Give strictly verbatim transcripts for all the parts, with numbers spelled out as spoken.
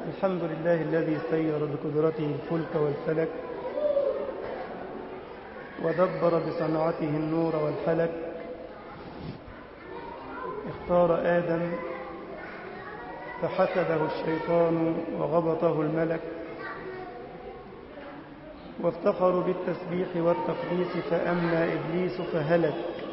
الحمد لله الذي سير بقدرته الفلك والفلك ودبر بصنعته النور والفلك. اختار آدم فحسده الشيطان وغبطه الملك، وافتخروا بالتسبيح والتقديس فأمنى إبليس فهلك.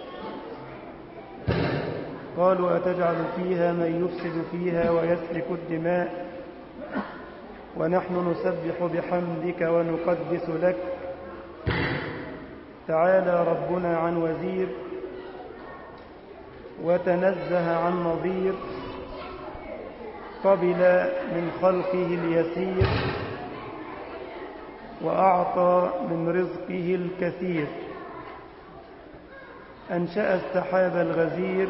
قالوا أتجعل فيها من يفسد فيها ويسفك الدماء ونحن نسبح بحمدك ونقدس لك. تعالى ربنا عن وزير وتنزه عن نظير، قبل من خلقه اليسير وأعطى من رزقه الكثير. أنشأ السحاب الغزير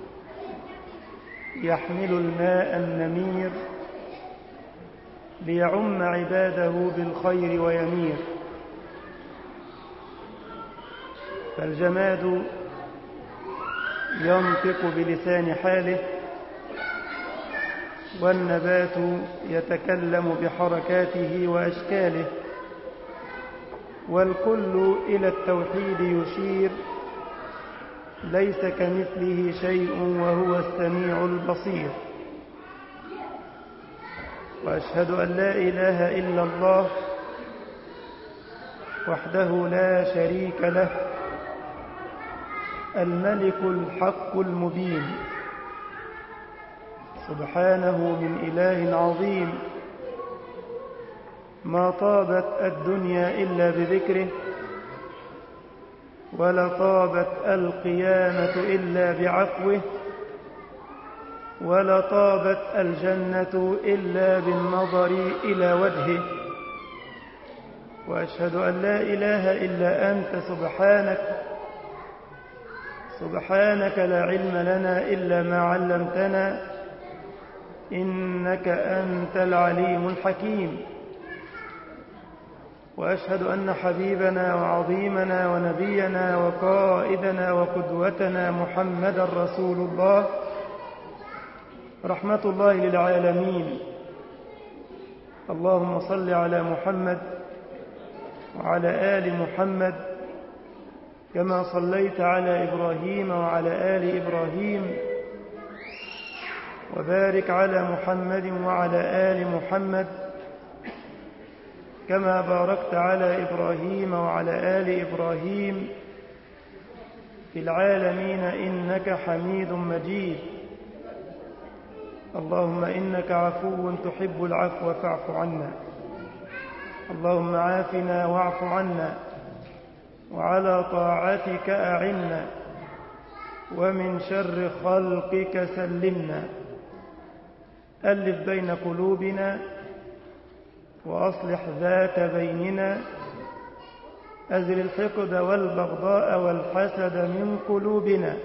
يحمل الماء النمير ليعم عباده بالخير ويمير. فالجماد ينطق بلسان حاله، والنبات يتكلم بحركاته وأشكاله، والكل إلى التوحيد يشير، ليس كمثله شيء وهو السميع البصير. وأشهد أن لا إله إلا الله وحده لا شريك له، الملك الحق المبين، سبحانه من إله عظيم. ما طابت الدنيا إلا بذكره، ولا طابت القيامة إلا بعفوه، ولا طابت الجنة إلا بالنظر إلى وجهه. وأشهد أن لا إله إلا أنت سبحانك سبحانك لا علم لنا إلا ما علمتنا، إنك أنت العليم الحكيم. وأشهد أن حبيبنا وعظيمنا ونبينا وقائدنا وقدوتنا محمد رسول الله، رحمة الله للعالمين. اللهم صل على محمد وعلى آل محمد كما صليت على إبراهيم وعلى آل إبراهيم، وبارك على محمد وعلى آل محمد كما باركت على إبراهيم وعلى آل إبراهيم في العالمين إنك حميد مجيد. اللهم إنك عفو تحب العفو فاعف عنا. اللهم عافنا واعف عنا، وعلى طاعتك أعنا، ومن شر خلقك سلمنا. ألف بين قلوبنا وأصلح ذات بيننا، أزل الحقد والبغضاء والحسد من قلوبنا.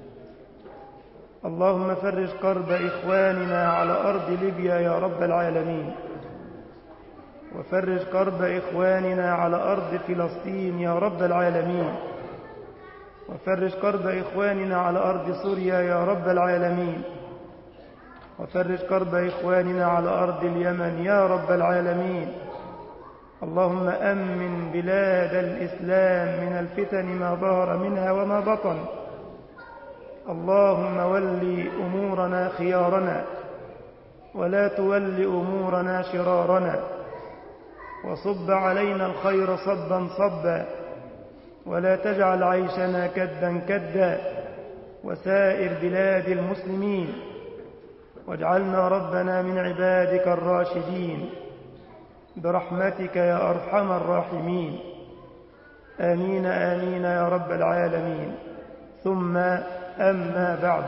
اللهم فرج كرب إخواننا على أرض ليبيا يا رب العالمين، وفرج كرب إخواننا على أرض فلسطين يا رب العالمين، وفرج كرب إخواننا على أرض سوريا يا رب العالمين، وفرج كرب إخواننا على أرض اليمن يا رب العالمين. اللهم أمن بلاد الإسلام من الفتن ما ظهر منها وما بطن. اللهم ول أمورنا خيارنا، ولا تول أمورنا شرارنا، وصب علينا الخير صبا صبا، ولا تجعل عيشنا كدا كدا، وسائر بلاد المسلمين. واجعلنا ربنا من عبادك الراشدين برحمتك يا أرحم الراحمين. آمين آمين يا رب العالمين. ثم أما بعد،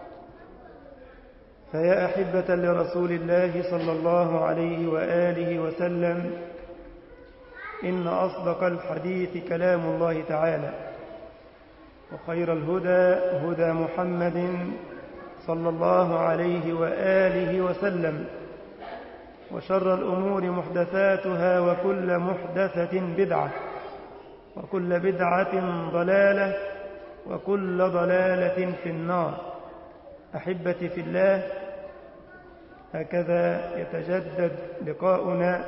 فيا أحبة لرسول الله صلى الله عليه وآله وسلم، إن أصدق الحديث كلام الله تعالى، وخير الهدى هدى محمد صلى الله عليه وآله وسلم، وشر الأمور محدثاتها، وكل محدثة بدعة، وكل بدعة ضلالة، وكل ضلالة في النار. أحبتي في الله، هكذا يتجدد لقاؤنا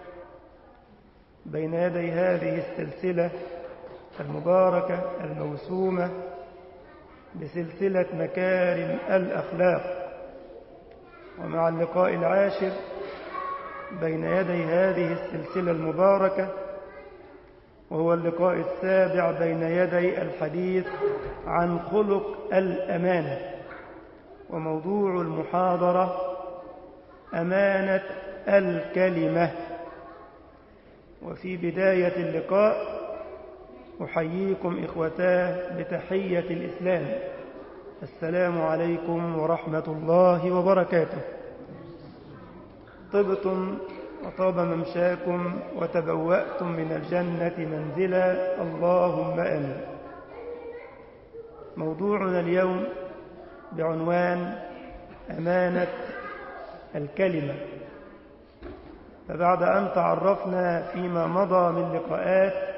بين يدي هذه السلسلة المباركة الموسومة بسلسلة مكارم الأخلاق، ومع اللقاء العاشر بين يدي هذه السلسلة المباركة، وهو اللقاء السابع بين يدي الحديث عن خلق الأمانة. وموضوع المحاضرة أمانة الكلمة. وفي بداية اللقاء أحييكم إخوتاه بتحية الإسلام، السلام عليكم ورحمة الله وبركاته. طبتم وطاب ممشاكم وتبوأتم من الجنة منزلا، اللهم آمين. موضوعنا اليوم بعنوان أمانة الكلمة. فبعد أن تعرفنا فيما مضى من لقاءات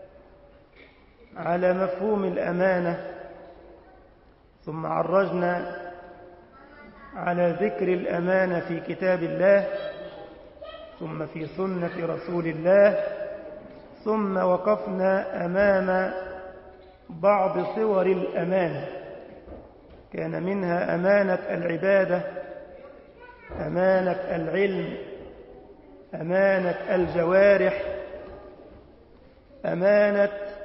على مفهوم الأمانة، ثم عرجنا على ذكر الأمانة في كتاب الله، ثم في سنة رسول الله، ثم وقفنا أمام بعض صور الأمانة، كان منها أمانة العبادة، أمانة العلم، أمانة الجوارح، أمانة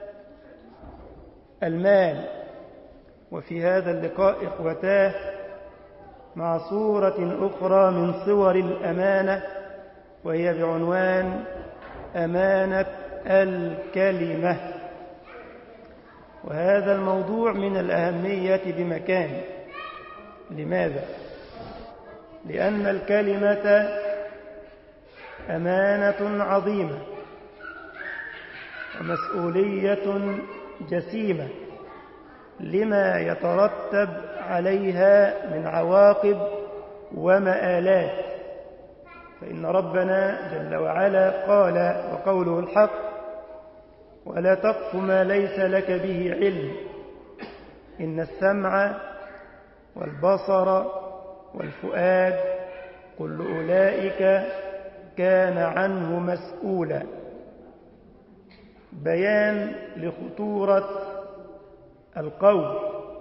المال. وفي هذا اللقاء إخوتاه مع صورة أخرى من صور الأمانة، وهي بعنوان أمانة الكلمة. وهذا الموضوع من الأهمية بمكان. لماذا؟ لأن الكلمة أمانة عظيمة ومسؤولية جسيمة لما يترتب عليها من عواقب ومآلات. فإن ربنا جل وعلا قال وقوله الحق: ولا تقف ما ليس لك به علم إن السمع والبصر والفؤاد كل أولئك كان عنه مسؤولا. بيان لخطورة القول،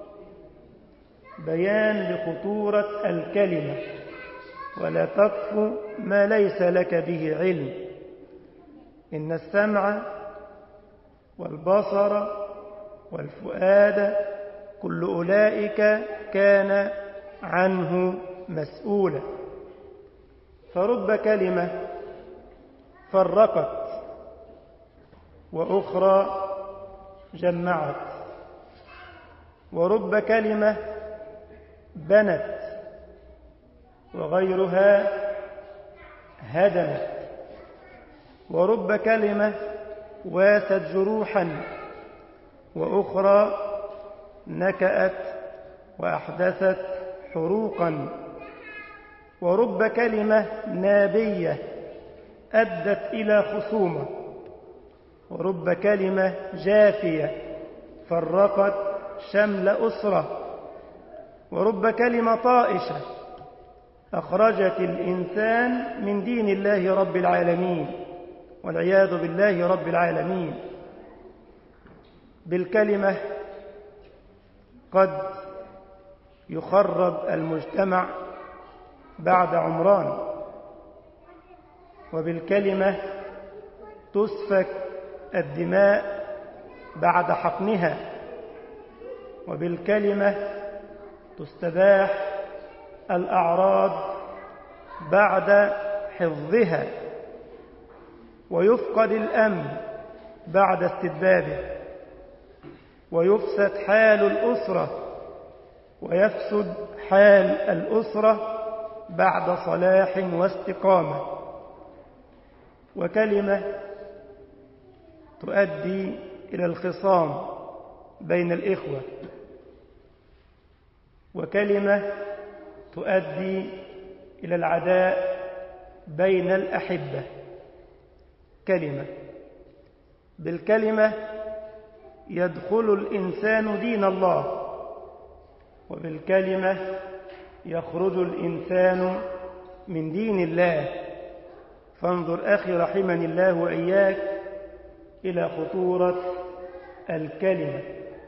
بيان لخطورة الكلمة. ولا تقف ما ليس لك به علم إن السمع والبصر والفؤاد كل أولئك كان عنه مسؤولا. فرب كلمة فرقت وأخرى جمعت، ورب كلمة بنت وغيرها هدمت، ورب كلمة واست جروحا وأخرى نكأت وأحدثت حروقا، ورب كلمة نابية أدت إلى خصومة، ورب كلمة جافية فرقت شمل أسرة، ورب كلمة طائشة أخرجت الإنسان من دين الله رب العالمين، والعياذ بالله رب العالمين. بالكلمة قد يخرب المجتمع بعد عمران، وبالكلمة تسفك الدماء بعد حقنها، وبالكلمة تستباح الأعراض بعد حفظها، ويفقد الأمن بعد استتبابه، ويفسد حال الأسرة، ويفسد حال الأسرة بعد صلاح واستقامة. وكلمة تؤدي إلى الخصام بين الإخوة، وكلمة تؤدي إلى العداء بين الأحبة. كلمة. بالكلمة يدخل الإنسان دين الله، وبالكلمة يخرج الإنسان من دين الله. فانظر أخي رحمني الله وإياك إلى خطورة الكلمة.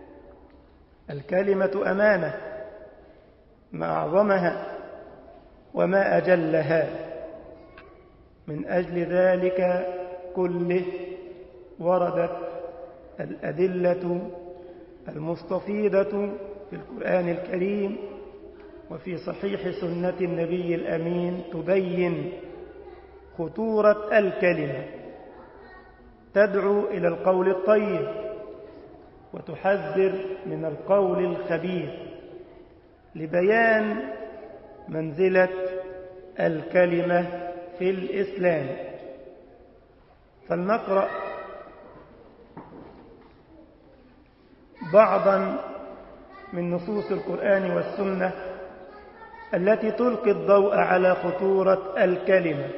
الكلمة أمانة، ما أعظمها وما أجلها. من أجل ذلك كله وردت الأدلة المستفيضة في القرآن الكريم وفي صحيح سنة النبي الأمين تبين خطورة الكلمة، تدعو إلى القول الطيب وتحذر من القول الخبيث، لبيان منزلة الكلمة في الإسلام. فلنقرأ بعضا من نصوص القرآن والسنة التي تلقي الضوء على خطورة الكلمة،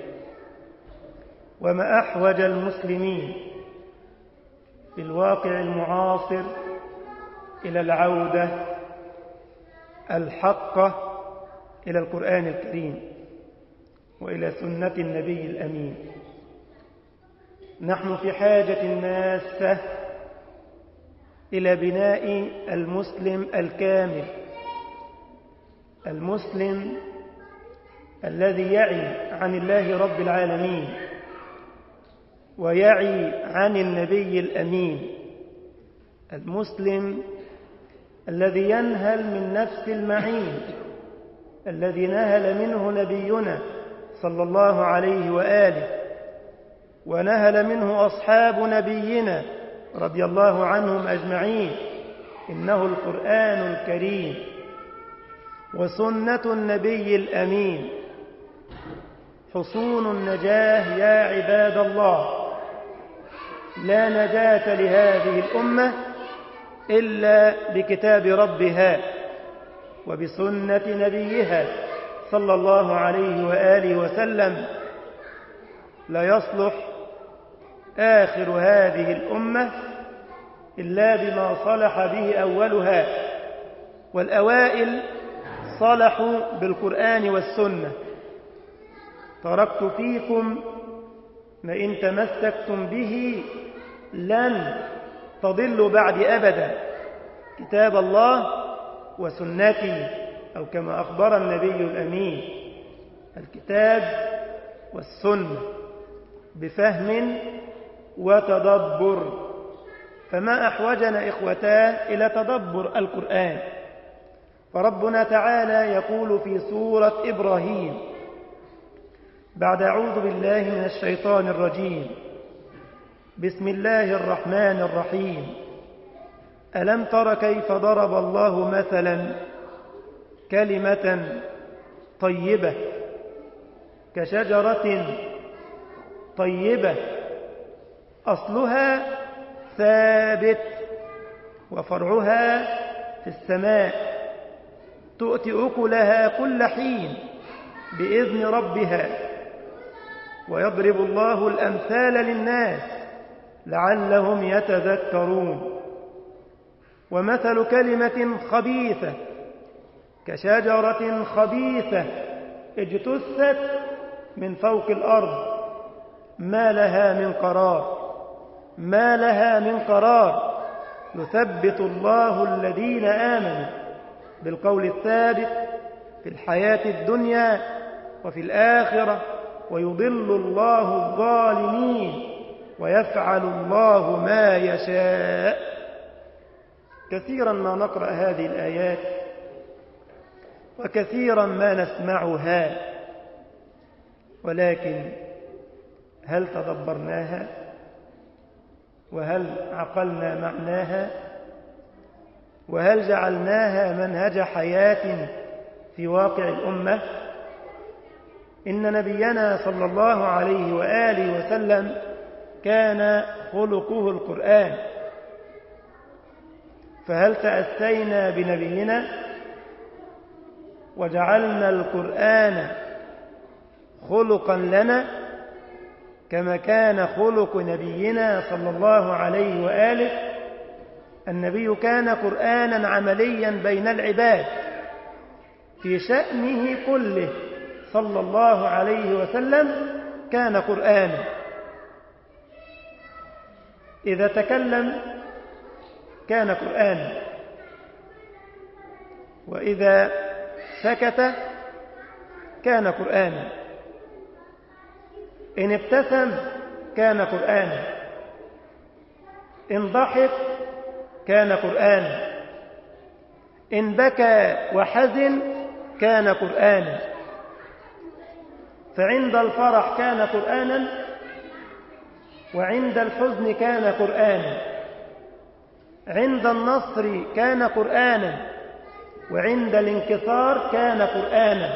وما أحوج المسلمين في الواقع المعاصر إلى العودة الحقة إلى القرآن الكريم وإلى سنة النبي الأمين. نحن في حاجة ماسة إلى بناء المسلم الكامل، المسلم الذي يعي عن الله رب العالمين ويعي عن النبي الأمين، المسلم الذي ينهل من نفس المعين الذي نهل منه نبينا صلى الله عليه وآله، ونهل منه أصحاب نبينا رضي الله عنهم أجمعين. إنه القرآن الكريم وسنة النبي الأمين حصون النجاة يا عباد الله. لا نجاة لهذه الأمة إلا بكتاب ربها وبسنة نبيها صلى الله عليه وآله وسلم. لا يصلح آخر هذه الأمة إلا بما صلح به أولها، والأوائل صلحوا بالقرآن والسنة. تركت فيكم ما إن تمسكتم به لن تضلوا بعد أبدا، كتاب الله وسنتي، أو كما أخبر النبي الأمين، الكتاب والسنة بفهم وتدبر. فما أحوجنا إخوتاه إلى تدبر القرآن. فربنا تعالى يقول في سورة إبراهيم بعد أعوذ بالله من الشيطان الرجيم: بسم الله الرحمن الرحيم. ألم تر كيف ضرب الله مثلا كلمة طيبة كشجرة طيبة أصلها ثابت وفرعها في السماء تؤتي أكلها كل حين بإذن ربها ويضرب الله الأمثال للناس لعلهم يتذكرون. ومثل كلمة خبيثة كشجرة خبيثة اجتثت من فوق الأرض ما لها من قرار ما لها من قرار يثبت الله الذين آمنوا بالقول الثابت في الحياة الدنيا وفي الآخرة ويضل الله الظالمين ويفعل الله ما يشاء. كثيرا ما نقرأ هذه الآيات وكثيرا ما نسمعها، ولكن هل تدبرناها؟ وهل عقلنا معناها؟ وهل جعلناها منهج حياة في واقع الأمة؟ إن نبينا صلى الله عليه وآله وسلم كان خلقه القرآن، فهل تأسينا بنبينا وجعلنا القرآن خلقا لنا كما كان خلق نبينا صلى الله عليه وآله؟ النبي كان قرآنا عمليا بين العباد في شأنه كله صلى الله عليه وسلم كان قرآنا. إذا تكلم كان قرآنا، وإذا سكت كان قرآنا، إن ابتسم كان قرآنا، إن ضحك كان قرآنا، إن بكى وحزن كان قرآنا. فعند الفرح كان قرآنا، وعند الحزن كان قرآنا، عند النصر كان قرآنا، وعند الانكسار كان قرآنا.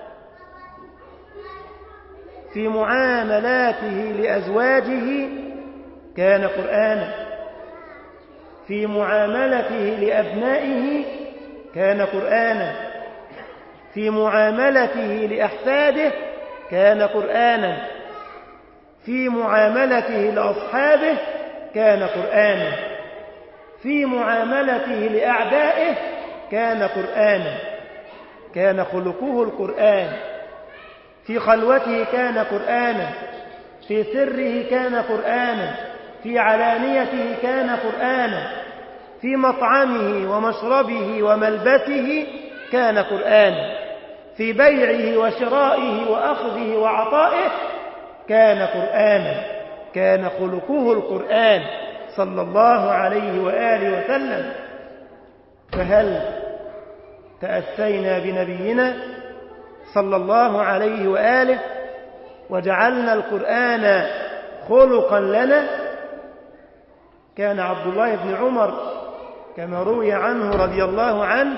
في معاملاته لأزواجه كان قرآنا، في معاملته لأبنائه كان قرآنا، في معاملته لأحفاده كان قرآنا، في معاملته لأصحابه كان قرآنا، في معاملته لأعدائه كان قرآنا. كان خلقه القرآن، في خلوته كان قرآنا، في سره كان قرآنا، في علانيته كان قرآنا، في مطعمه ومشربه وملبسه كان قرآنا، في بيعه وشرائه وأخذه وعطائه كان قرآنا. كان خلقه القرآن صلى الله عليه وآله وسلم. فهل تأسينا بنبينا صلى الله عليه وآله وجعلنا القرآن خلقا لنا؟ كان عبد الله بن عمر كما روي عنه رضي الله عنه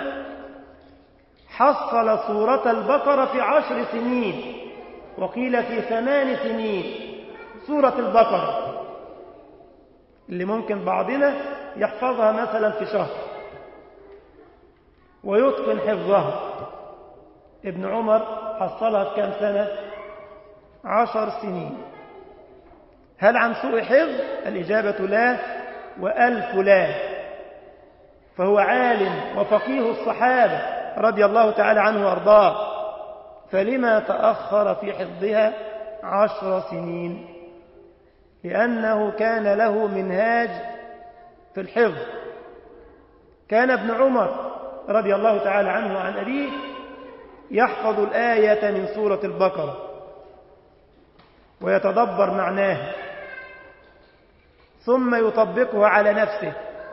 حصل سورة البقرة في عشر سنين، وقيل في ثمان سنين. سورة البقرة اللي ممكن بعضنا يحفظها مثلا في شهر ويتقن حفظها، ابن عمر حصلها في كم سنة؟ عشر سنين. هل عن سوء حفظ؟ الإجابة لا وألف لا. فهو عالم وفقيه الصحابة رضي الله تعالى عنه وأرضاه، فلما تأخر في حفظها عشر سنين؟ لأنه كان له منهاج في الحفظ. كان ابن عمر رضي الله تعالى عنه عن أبيه يحفظ الآية من سورة البقرة ويتدبر معناها، ثم يطبقها على نفسه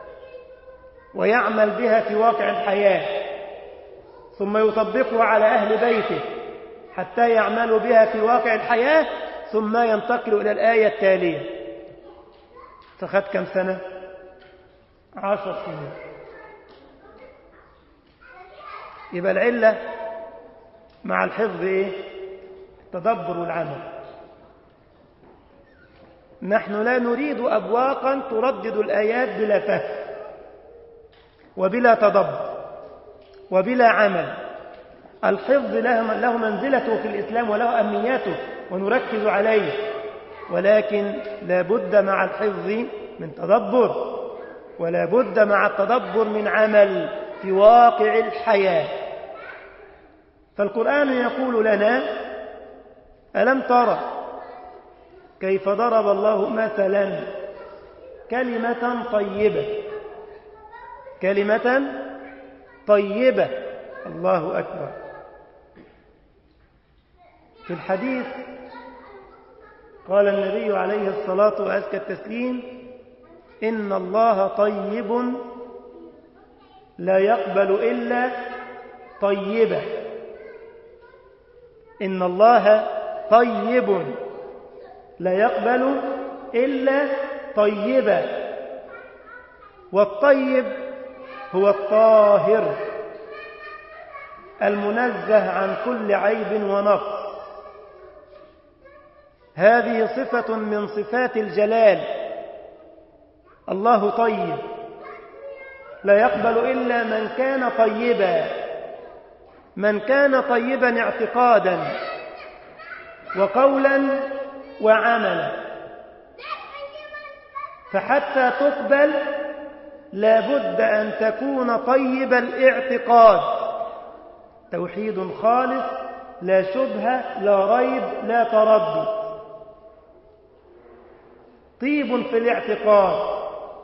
ويعمل بها في واقع الحياة، ثم يطبقها على أهل بيته حتى يعملوا بها في واقع الحياة، ثم ينتقل إلى الآية التالية. فخد كم سنة؟ عشر سنين. يبقى العلة مع الحفظ إيه؟ التدبر والعمل. نحن لا نريد أبواقا تردد الآيات بلا فهم وبلا تدبر وبلا عمل. الحفظ له منزلته في الإسلام وله أهميته ونركز عليه، ولكن لا بد مع الحفظ من تدبر، ولا بد مع التدبر من عمل في واقع الحياة. فالقرآن يقول لنا: ألم ترى كيف ضرب الله مثلا كلمة طيبة كلمة طيبة الله أكبر. في الحديث قال النبي عليه الصلاة وأزكى التسليم: إن الله طيب لا يقبل إلا طيبا. إن الله طيب لا يقبل إلا طيبا. والطيب هو الطاهر المنزه عن كل عيب ونقص. هذه صفة من صفات الجلال. الله طيب لا يقبل إلا من كان طيبا، من كان طيبا اعتقادا وقولا وعملا. فحتى تقبل لا بد أن تكون طيب الاعتقاد، توحيد خالص لا شبهة لا ريب لا تردد. طيب في الاعتقاد،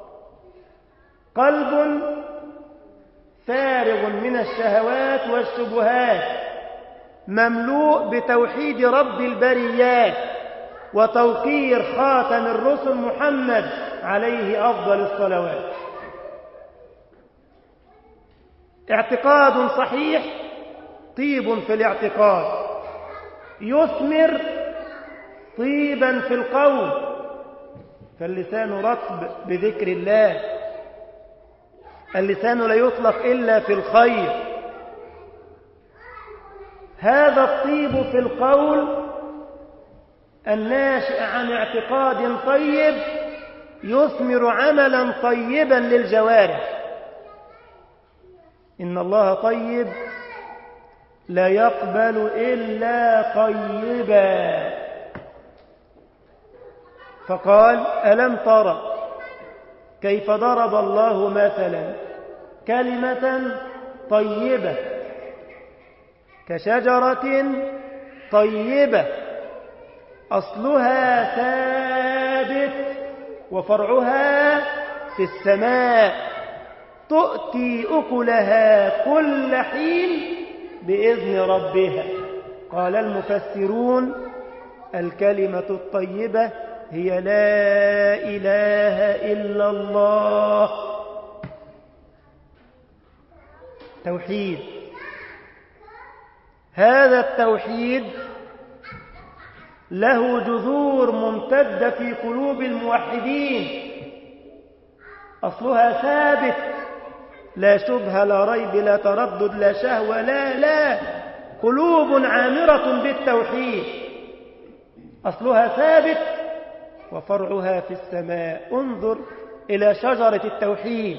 قلب فارغ من الشهوات والشبهات، مملوء بتوحيد رب البريات وتوقير خاتم الرسل محمد عليه أفضل الصلوات. اعتقاد صحيح، طيب في الاعتقاد، يثمر طيبا في القول، فاللسان رطب بذكر الله، اللسان لا يطلق إلا في الخير. هذا الطيب في القول الناشئ عن اعتقاد طيب يثمر عملا طيبا للجوارح. إن الله طيب لا يقبل إلا طيبا. فقال: ألم ترى كيف ضرب الله مثلا كلمة طيبة كشجرة طيبة أصلها ثابت وفرعها في السماء تؤتي أكلها كل حين بإذن ربها. قال المفسرون: الكلمة الطيبة هي لا إله إلا الله. توحيد. هذا التوحيد له جذور ممتدة في قلوب الموحدين، أصلها ثابت، لا شبهة لا ريب لا تردد لا شهوة، لا لا قلوب عامرة بالتوحيد، أصلها ثابت وفرعها في السماء. انظر إلى شجرة التوحيد،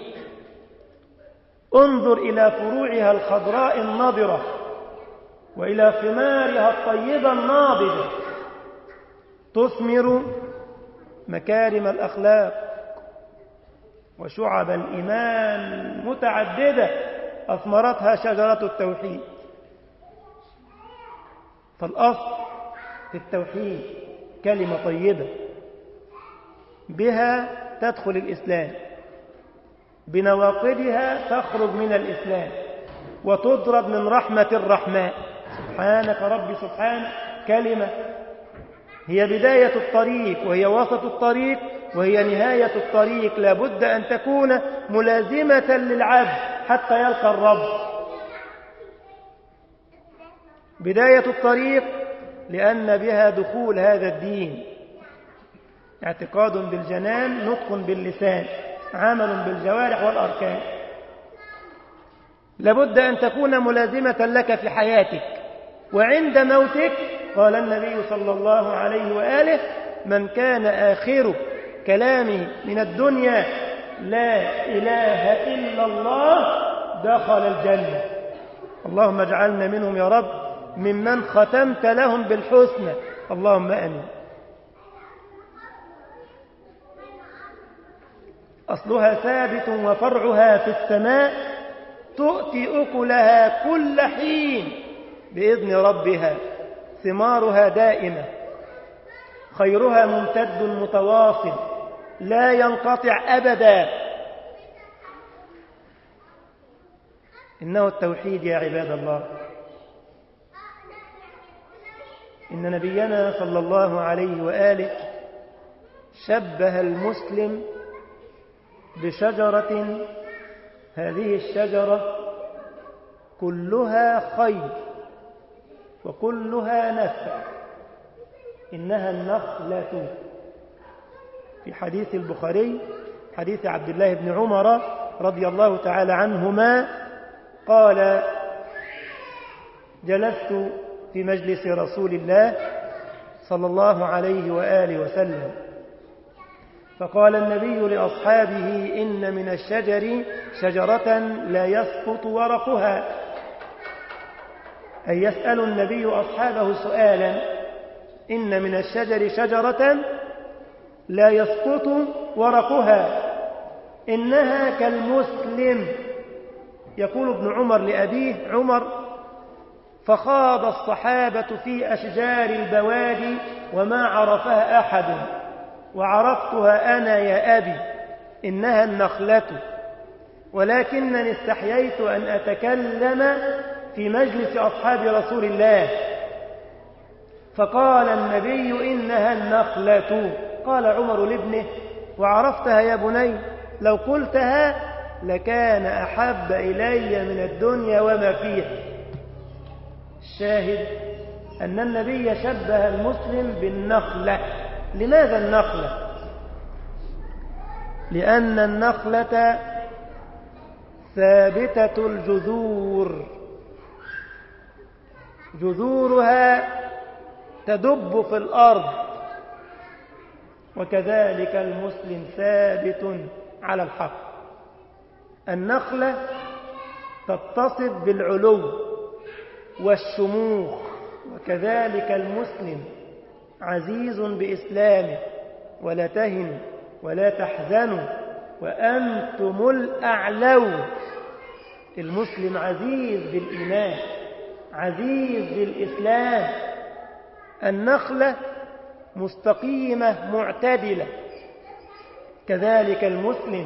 انظر إلى فروعها الخضراء النضرة وإلى ثمارها الطيبة الناضجة، تثمر مكارم الأخلاق وشعب الإيمان متعددة أثمرتها شجرة التوحيد. فالأصل في التوحيد كلمة طيبة بها تدخل الإسلام، بنواقضها تخرج من الإسلام وتضرب من رحمة الرحمن. سبحانك ربي سبحانك كلمة هي بداية الطريق وهي وسط الطريق وهي نهاية الطريق، لابد أن تكون ملازمة للعبد حتى يلقى الرب. بداية الطريق لأن بها دخول هذا الدين، اعتقاد بالجنان، نطق باللسان، عمل بالجوارح والأركان. لابد أن تكون ملازمة لك في حياتك وعند موتك. قال النبي صلى الله عليه وآله: من كان آخر كلامه من الدنيا لا إله إلا الله دخل الجنة. اللهم اجعلنا منهم يا رب، ممن ختمت لهم بالحسنى، اللهم آمين. أصلها ثابت وفرعها في السماء تؤتي أكلها كل حين بإذن ربها، ثمارها دائمة، خيرها ممتد متواصل لا ينقطع أبدا. إنه التوحيد يا عباد الله. إن نبينا صلى الله عليه وآله شبه المسلم بشجرة، هذه الشجرة كلها خير وكلها نفع، إنها النخلة. في حديث البخاري حديث عبد الله بن عمر رضي الله تعالى عنهما قال: جلست في مجلس رسول الله صلى الله عليه وآله وسلم، فقال النبي لأصحابه: إن من الشجر شجرة لا يسقط ورقها. أي يسأل النبي أصحابه سؤالا: إن من الشجر شجرة لا يسقط ورقها، إنها كالمسلم. يقول ابن عمر لأبيه: عمر فخاض الصحابة في أشجار البوادي وما عرفها أحد، وعرفتها أنا يا أبي، إنها النخلة، ولكنني استحييت أن أتكلم في مجلس أصحاب رسول الله، فقال النبي إنها النخلة. قال عمر لابنه: وعرفتها يا بني؟ لو قلتها لكان أحب إلي من الدنيا وما فيها. الشاهد أن النبي شبه المسلم بالنخلة. لماذا النخلة؟ لأن النخلة ثابتة الجذور، جذورها تدب في الأرض، وكذلك المسلم ثابت على الحق. النخلة تتصف بالعلو والشموخ، وكذلك المسلم عزيز بإسلامه، ولا تهنوا ولا تحزنوا وأنتم الأعلون. المسلم عزيز بالإيمان، عزيز بالإسلام. النخلة مستقيمة معتدلة، كذلك المسلم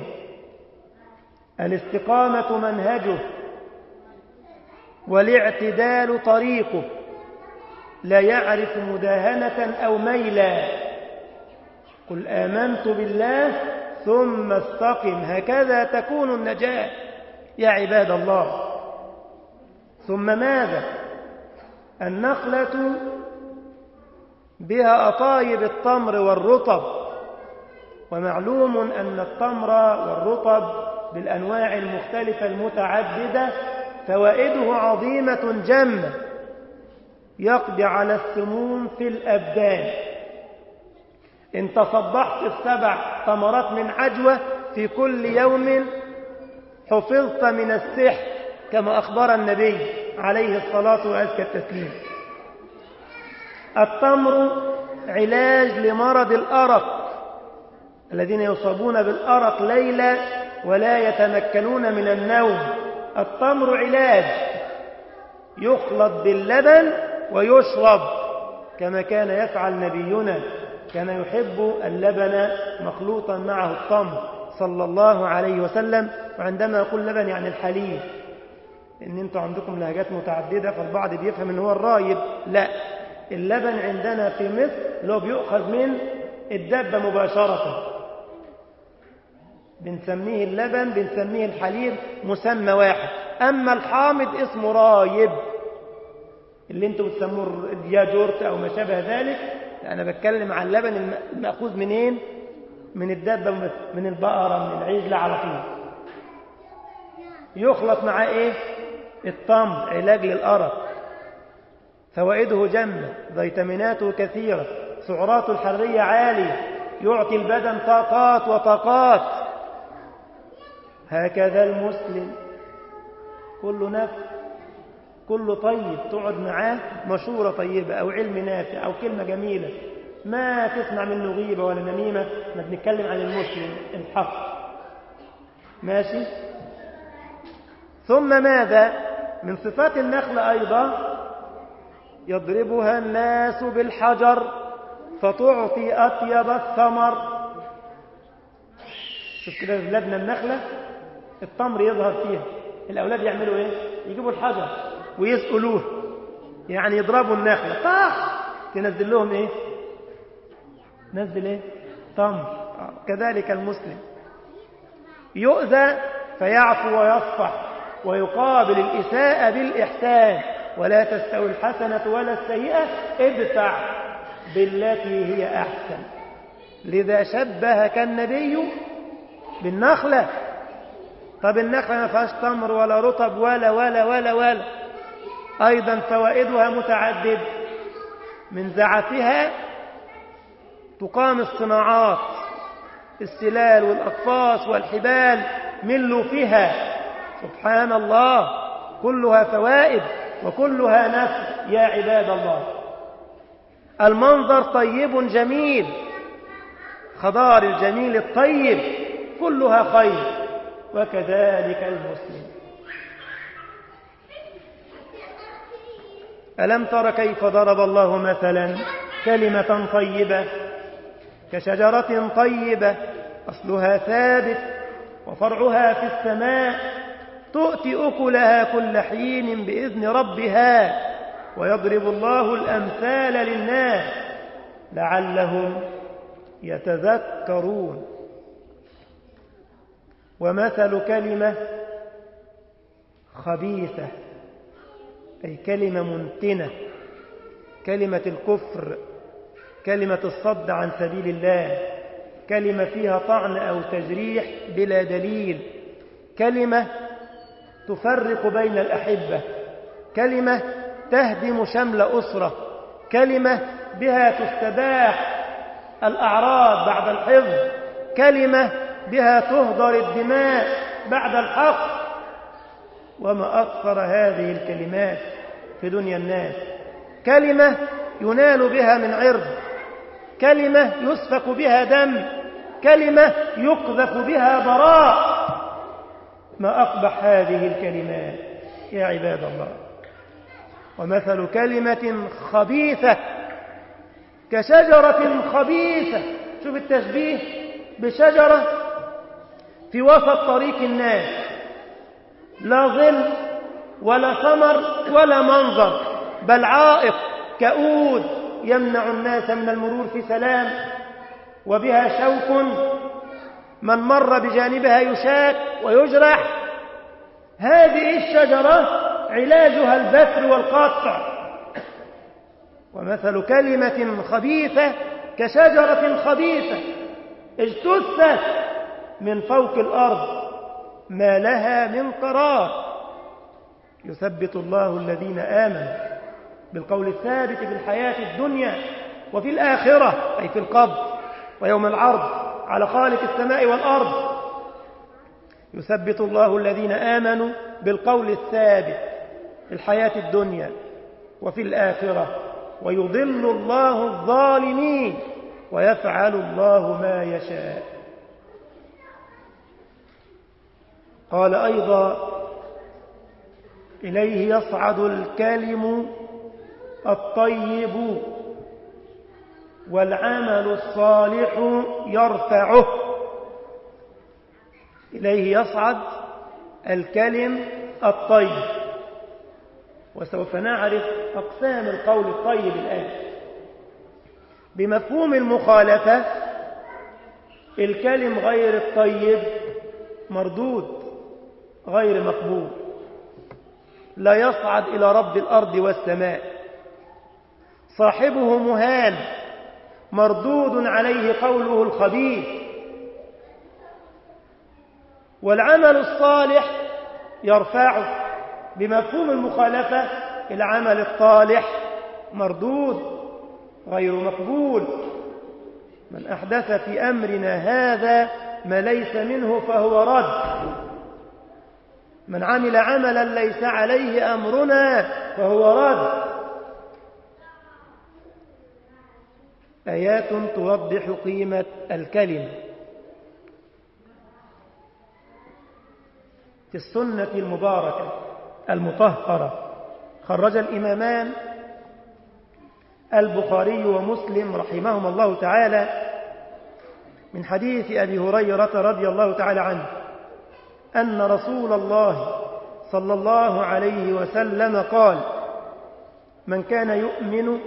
الاستقامة منهجه والاعتدال طريقه، لا يعرف مداهنة أو ميلا. قل آمنت بالله ثم استقم، هكذا تكون النجاة يا عباد الله. ثم ماذا؟ النخلة بها أطايب التمر والرطب، ومعلوم أن التمر والرطب بالأنواع المختلفة المتعددة فوائده عظيمة جمة، يقضي على السموم في الأبدان. إن تصبحت السبع ثمرات من عجوة في كل يوم حفظت من السحر، كما أخبر النبي عليه الصلاة وأزكى التسليم. التمر علاج لمرض الأرق، الذين يصابون بالأرق ليلا ولا يتمكنون من النوم. التمر علاج، يخلط باللبن ويشرب كما كان يفعل نبينا، كان يحب اللبن مخلوطا معه التمر صلى الله عليه وسلم. وعندما يقول لبن يعني الحليب، لأن انتم عندكم لهجات متعددة فالبعض بيفهم ان هو الرايب، لا، اللبن عندنا في مصر اللي هو بيؤخذ من الدابة مباشرة، بنسميه اللبن، بنسميه الحليب، مسمى واحد. أما الحامض اسمه رايب، اللي انتم بتسموه الياجورت أو ما شابه ذلك. أنا بتكلم عن اللبن المأخوذ منين؟ من الدابة، من البقرة، من العجلة على طول. يخلط معاه إيه؟ التمر، علاج للأرق، فوائده جمة، فيتاميناته كثيرة، سعراته الحرارية عالية، يعطي البدن طاقات وطاقات. هكذا المسلم كل نفس، كل طيب تقعد معاه مشورة طيبة أو علم نافع أو كلمة جميلة، ما تسمع منه غيبة ولا نميمة. احنا بنتكلم عن المسلم الحق، ماشي. ثم ماذا؟ من صفات النخلة أيضا يضربها الناس بالحجر فتعطي أطيب الثمر. شوف كده بلادنا النخلة التمر يظهر فيها، الأولاد يعملوا إيه؟ يجيبوا الحجر ويسألوه، يعني يضربوا النخلة طاح تنزل لهم إيه؟ نزل إيه؟ تمر. كذلك المسلم يؤذى فيعفو ويصفح ويقابل الإساءة بالإحسان، ولا تستوي الحسنة ولا السيئة، ادفع بالتي هي أحسن. لذا شبهك النبي بالنخلة. طب النخلة ما فيهاش تمر ولا رطب ولا ولا ولا ولا أيضا فوائدها متعدد. من زعفها تقام الصناعات، السلال والأقفاص والحبال من لوفها، سبحان الله، كلها فوائد وكلها نفع يا عباد الله. المنظر طيب جميل، خضار الجميل الطيب كلها خير، وكذلك المسلم. ألم تر كيف ضرب الله مثلا كلمة طيبة كشجرة طيبة أصلها ثابت وفرعها في السماء تؤتي أكلها كل حين بإذن ربها ويضرب الله الأمثال للناس لعلهم يتذكرون. ومثل كلمة خبيثة أي كلمة منتنة، كلمة الكفر، كلمة الصد عن سبيل الله، كلمة فيها طعن أو تجريح بلا دليل، كلمة تفرق بين الأحبة، كلمة تهدم شمل أسرة، كلمة بها تستباح الأعراض بعد الحفظ، كلمة بها تهدر الدماء بعد الحق. وما أكثر هذه الكلمات في دنيا الناس، كلمة ينال بها من عرض، كلمة يسفك بها دم، كلمة يقذف بها براء. ما أقبح هذه الكلمات يا عباد الله. ومثل كلمة خبيثة كشجرة خبيثة، شوف التشبيه بشجرة في وسط طريق الناس، لا ظل ولا ثمر ولا منظر، بل عائق كؤود يمنع الناس من المرور في سلام، وبها شوك من مر بجانبها يشاك ويجرح. هذه الشجرة علاجها البتر والقطع. ومثل كلمة خبيثة كشجرة خبيثة اجتثت من فوق الأرض ما لها من قرار. يثبت الله الذين آمنوا بالقول الثابت في الحياة الدنيا وفي الآخرة، أي في القبر ويوم العرض على خالق السماء والأرض. يثبت الله الذين آمنوا بالقول الثابت في الحياة الدنيا وفي الآخرة، ويضل الله الظالمين ويفعل الله ما يشاء. قال أيضا: إليه يصعد الكلم الطيب والعمل الصالح يرفعه. إليه يصعد الكلم الطيب، وسوف نعرف أقسام القول الطيب الآن. بمفهوم المخالفة الكلم غير الطيب مردود غير مقبول، لا يصعد إلى رب الأرض والسماء، صاحبه مهان مردود عليه قوله الخبيث. والعمل الصالح يرفعه. بمفهوم المخالفة العمل الصالح مردود غير مقبول. من أحدث في أمرنا هذا ما ليس منه فهو رد. من عمل عملا ليس عليه أمرنا فهو رد. آيات توضح قيمة الكلمة. في السنة المباركة المطهرة خرج الإمامان البخاري ومسلم رحمهما الله تعالى من حديث أبي هريرة رضي الله تعالى عنه أن رسول الله صلى الله عليه وسلم قال: من كان يؤمن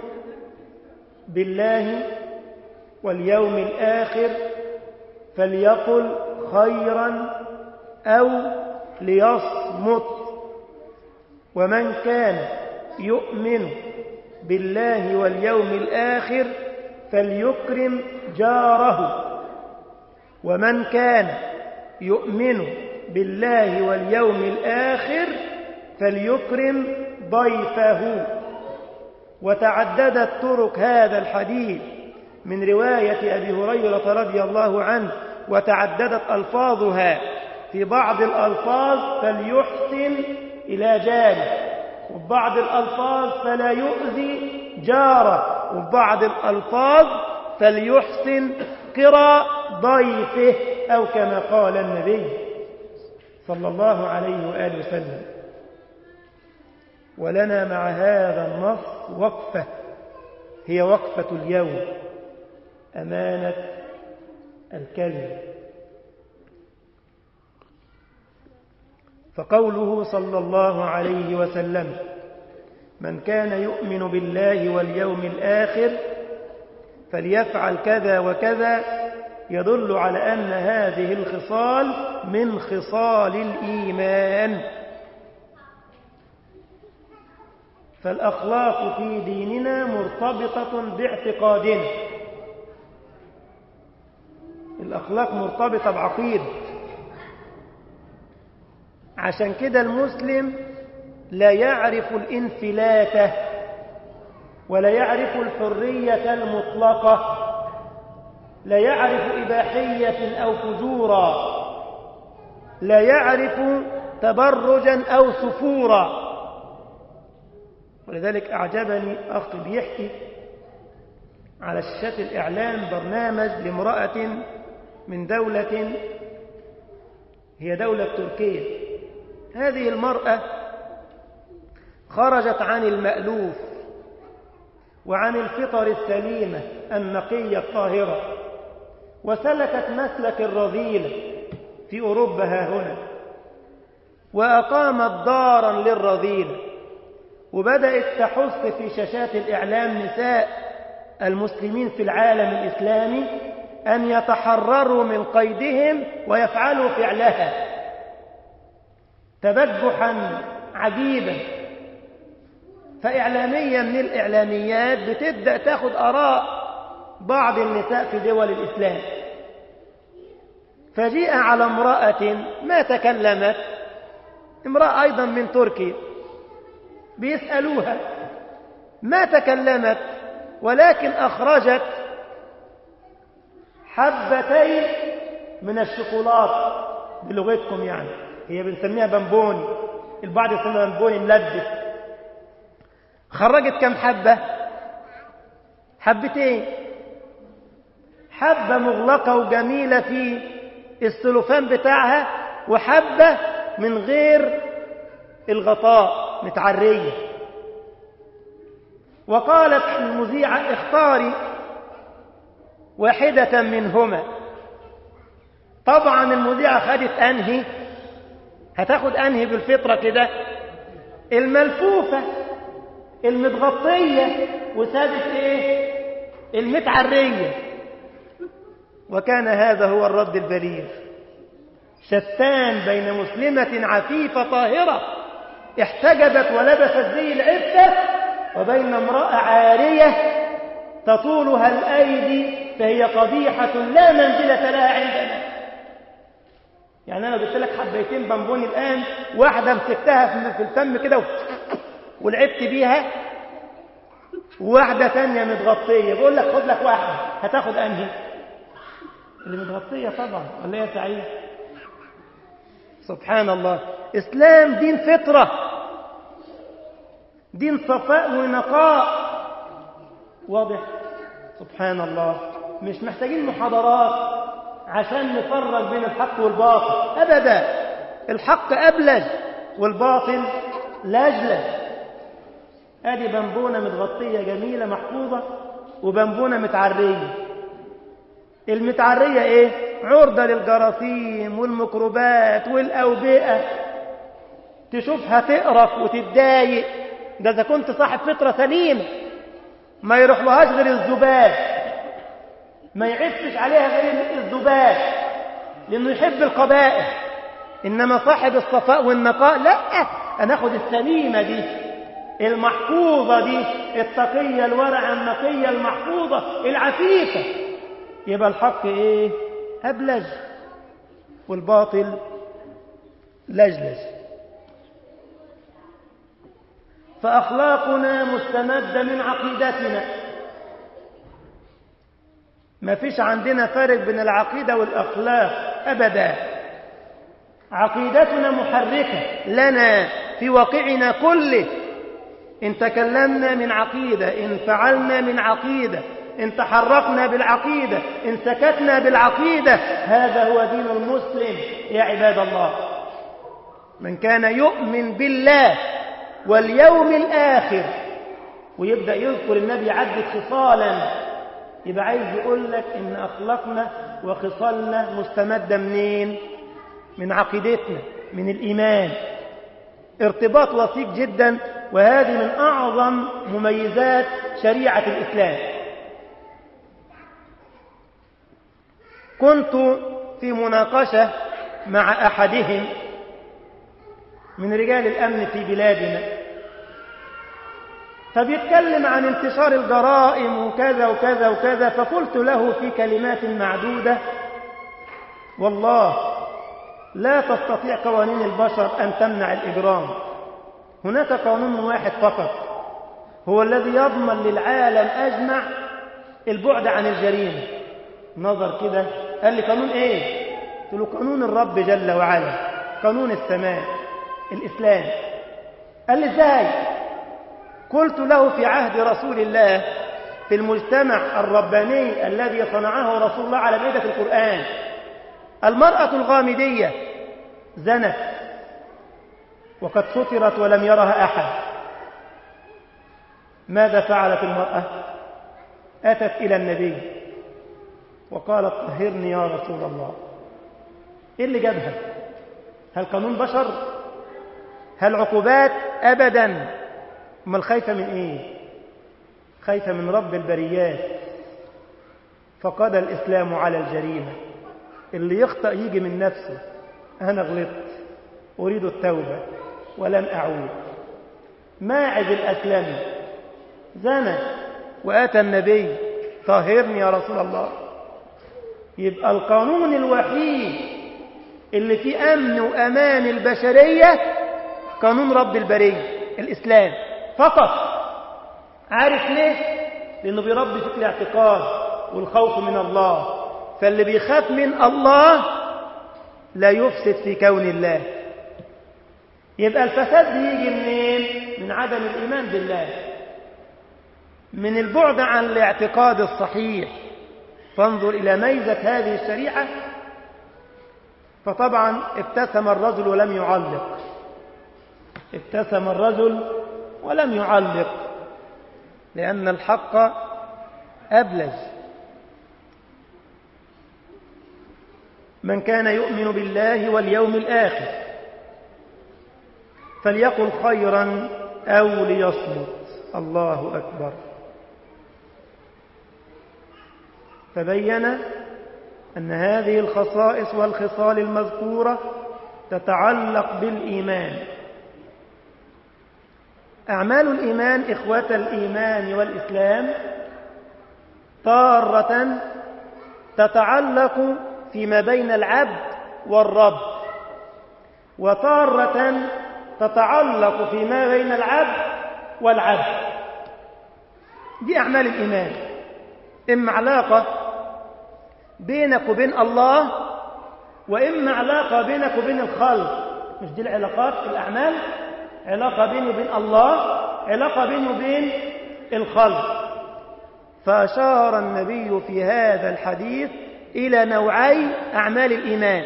بالله واليوم الآخر فليقل خيرا أو ليصمت، ومن كان يؤمن بالله واليوم الآخر فليكرم جاره، ومن كان يؤمن بالله واليوم الآخر فليكرم ضيفه. وتعددت طرق هذا الحديث من رواية أبي هريرة رضي الله عنه، وتعددت ألفاظها. في بعض الألفاظ فليحسن إلى جاره، وفي بعض الألفاظ فلا يؤذي جاره، وفي بعض الألفاظ فليحسن قرى ضيفه، أو كما قال النبي صلى الله عليه وآله وسلم. ولنا مع هذا النص وقفة، هي وقفة اليوم: أمانة الكلمة. فقوله صلى الله عليه وسلم: من كان يؤمن بالله واليوم الآخر فليفعل كذا وكذا، يدل على أن هذه الخصال من خصال الإيمان. فالأخلاق في ديننا مرتبطة باعتقادنا، الأخلاق مرتبطة بعقيدة. عشان كده المسلم لا يعرف الانفلات ولا يعرف الحرية المطلقة، لا يعرف إباحية أو فجورا، لا يعرف تبرجا أو سفورا. ولذلك أعجبني أخ بيحكي على شاشات الإعلام برنامج لامرأة من دولة هي دولة تركيا. هذه المرأة خرجت عن المألوف وعن الفطر السليمة النقية الطاهرة، وسلكت مسلك الرذيلة في أوروبا ها هنا، وأقامت دارا للرذيلة، وبدأت تحث في شاشات الإعلام نساء المسلمين في العالم الإسلامي أن يتحرروا من قيدهم ويفعلوا فعلها تبجحا عجيبا. فإعلاميا من الإعلاميات بتبدأ تاخد آراء بعض النساء في دول الإسلام، فجيء على امرأة ما تكلمت، امرأة أيضا من تركيا، بيسألوها ما تكلمت ولكن أخرجت حبتين من الشوكولاتة بلغتكم، يعني هي بنسميها بامبوني، البعض يسميها بامبوني ملبس. خرجت كم حبة؟ حبتين، حبة مغلقة وجميلة في السلوفان بتاعها، وحبة من غير الغطاء متعرية. وقالت المذيعة: اختاري واحدة منهما. طبعا المذيعة خدت أنهي؟ هتاخد أنهي بالفطرة كده؟ الملفوفة المتغطية، وسابت ايه؟ المتعرية. وكان هذا هو الرد البليغ. شتان بين مسلمة عفيفة طاهرة احتجبت ولبست زي العفة، وبين امرأة عارية تطولها الأيدي فهي قبيحة لا منزلة لها عندنا. يعني أنا قلت لك حبيتين بامبوني الآن، واحدة مسكتها في الفم كده ولعبت بيها، وواحدة تانية متغطية. بقول لك خد لك واحدة، هتاخد أنهي؟ اللي متغطية طبعا، ولا يا سعيد؟ سبحان الله. إسلام دين فطرة، دين صفاء ونقاء. واضح؟ سبحان الله. مش محتاجين محاضرات عشان نفرق بين الحق والباطل أبدا. الحق أبلج والباطل لجلج. ادي بامبونة متغطية جميلة محفوظة، وبامبونة متعرية. المتعرية ايه؟ عرضة للجراثيم والميكروبات والأوبئة، تشوفها تقرف وتتضايق. ده إذا كنت صاحب فطرة سليمة ما يروح لهاش غير الذباب، ما يعفش عليها غير الذباب، لأنه يحب القبائح. إنما صاحب الصفاء والنقاء لا، أنا أخذ السليمة دي المحفوظة دي، التقية الورعة النقية المحفوظة العفيفة. يبقى الحق ايه؟ أبلج، والباطل لجلج. فأخلاقنا مستمدة من عقيدتنا. ما فيش عندنا فرق بين العقيدة والأخلاق أبدا. عقيدتنا محركة لنا في واقعنا كله. إن تكلمنا من عقيدة، إن فعلنا من عقيدة، إن تحركنا بالعقيدة، إن سكتنا بالعقيدة، هذا هو دين المسلم يا عباد الله. من كان يؤمن بالله واليوم الآخر، ويبدأ يذكر النبي عدة خصالا. يبقى عايز يقول لك إن أخلاقنا وخصالنا مستمدة منين؟ من عقيدتنا، من الإيمان. ارتباط وثيق جدا، وهذه من أعظم مميزات شريعة الإسلام. كنت في مناقشة مع أحدهم من رجال الأمن في بلادنا، فبيتكلم عن انتشار الجرائم وكذا وكذا وكذا، فقلت له في كلمات معدودة: والله لا تستطيع قوانين البشر أن تمنع الإجرام. هناك قانون واحد فقط هو الذي يضمن للعالم أجمع البعد عن الجريمة. نظر كده قال لي: قانون إيه؟ قلت له: قانون الرب جل وعلا، قانون السماء، الإسلام. قال لي: إزاي؟ قلت له: في عهد رسول الله، في المجتمع الرباني الذي صنعه رسول الله على مائدة القرآن، المرأة الغامدية زنت وقد سترت ولم يرها أحد. ماذا فعلت المرأة؟ أتت إلى النبي وقالت: طهرني يا رسول الله. إيه اللي جابها؟ هل قانون بشر؟ هل عقوبات؟ أبدا. أمال خايفة من إيه؟ خايفة من رب البريات. فقضى الإسلام على الجريمة. اللي يخطأ يجي من نفسه: أنا غلطت، أريد التوبة ولن أعود. ماعز الأسلمي زنى وأتى النبي: طهرني يا رسول الله. يبقى القانون الوحيد اللي فيه أمن وأمان البشرية قانون رب البرية، الإسلام فقط. عارف ليه؟ لأنه بيربي فيك الاعتقاد والخوف من الله، فاللي بيخاف من الله لا يفسد في كون الله. يبقى الفساد بيجي منين؟ من عدم الإيمان بالله، من البعد عن الاعتقاد الصحيح. فانظر إلى ميزة هذه الشريعة. فطبعا ابتسم الرجل ولم يعلق، ابتسم الرجل ولم يعلق، لأن الحق أبلج. من كان يؤمن بالله واليوم الآخر فليقل خيرا أو ليصمت. الله أكبر. فبين أن هذه الخصائص والخصال المذكورة تتعلق بالإيمان. أعمال الإيمان إخوة الإيمان والإسلام طارة تتعلق فيما بين العبد والرب، وطارة تتعلق فيما بين العبد والعبد. دي أعمال الإيمان، إما علاقة بينك وبين الله، وإما علاقة بينك وبين الخلق. مش دي العلاقات في الأعمال؟ علاقة بيني وبين الله، علاقة بيني وبين الخلق. فأشار النبي في هذا الحديث إلى نوعي أعمال الإيمان،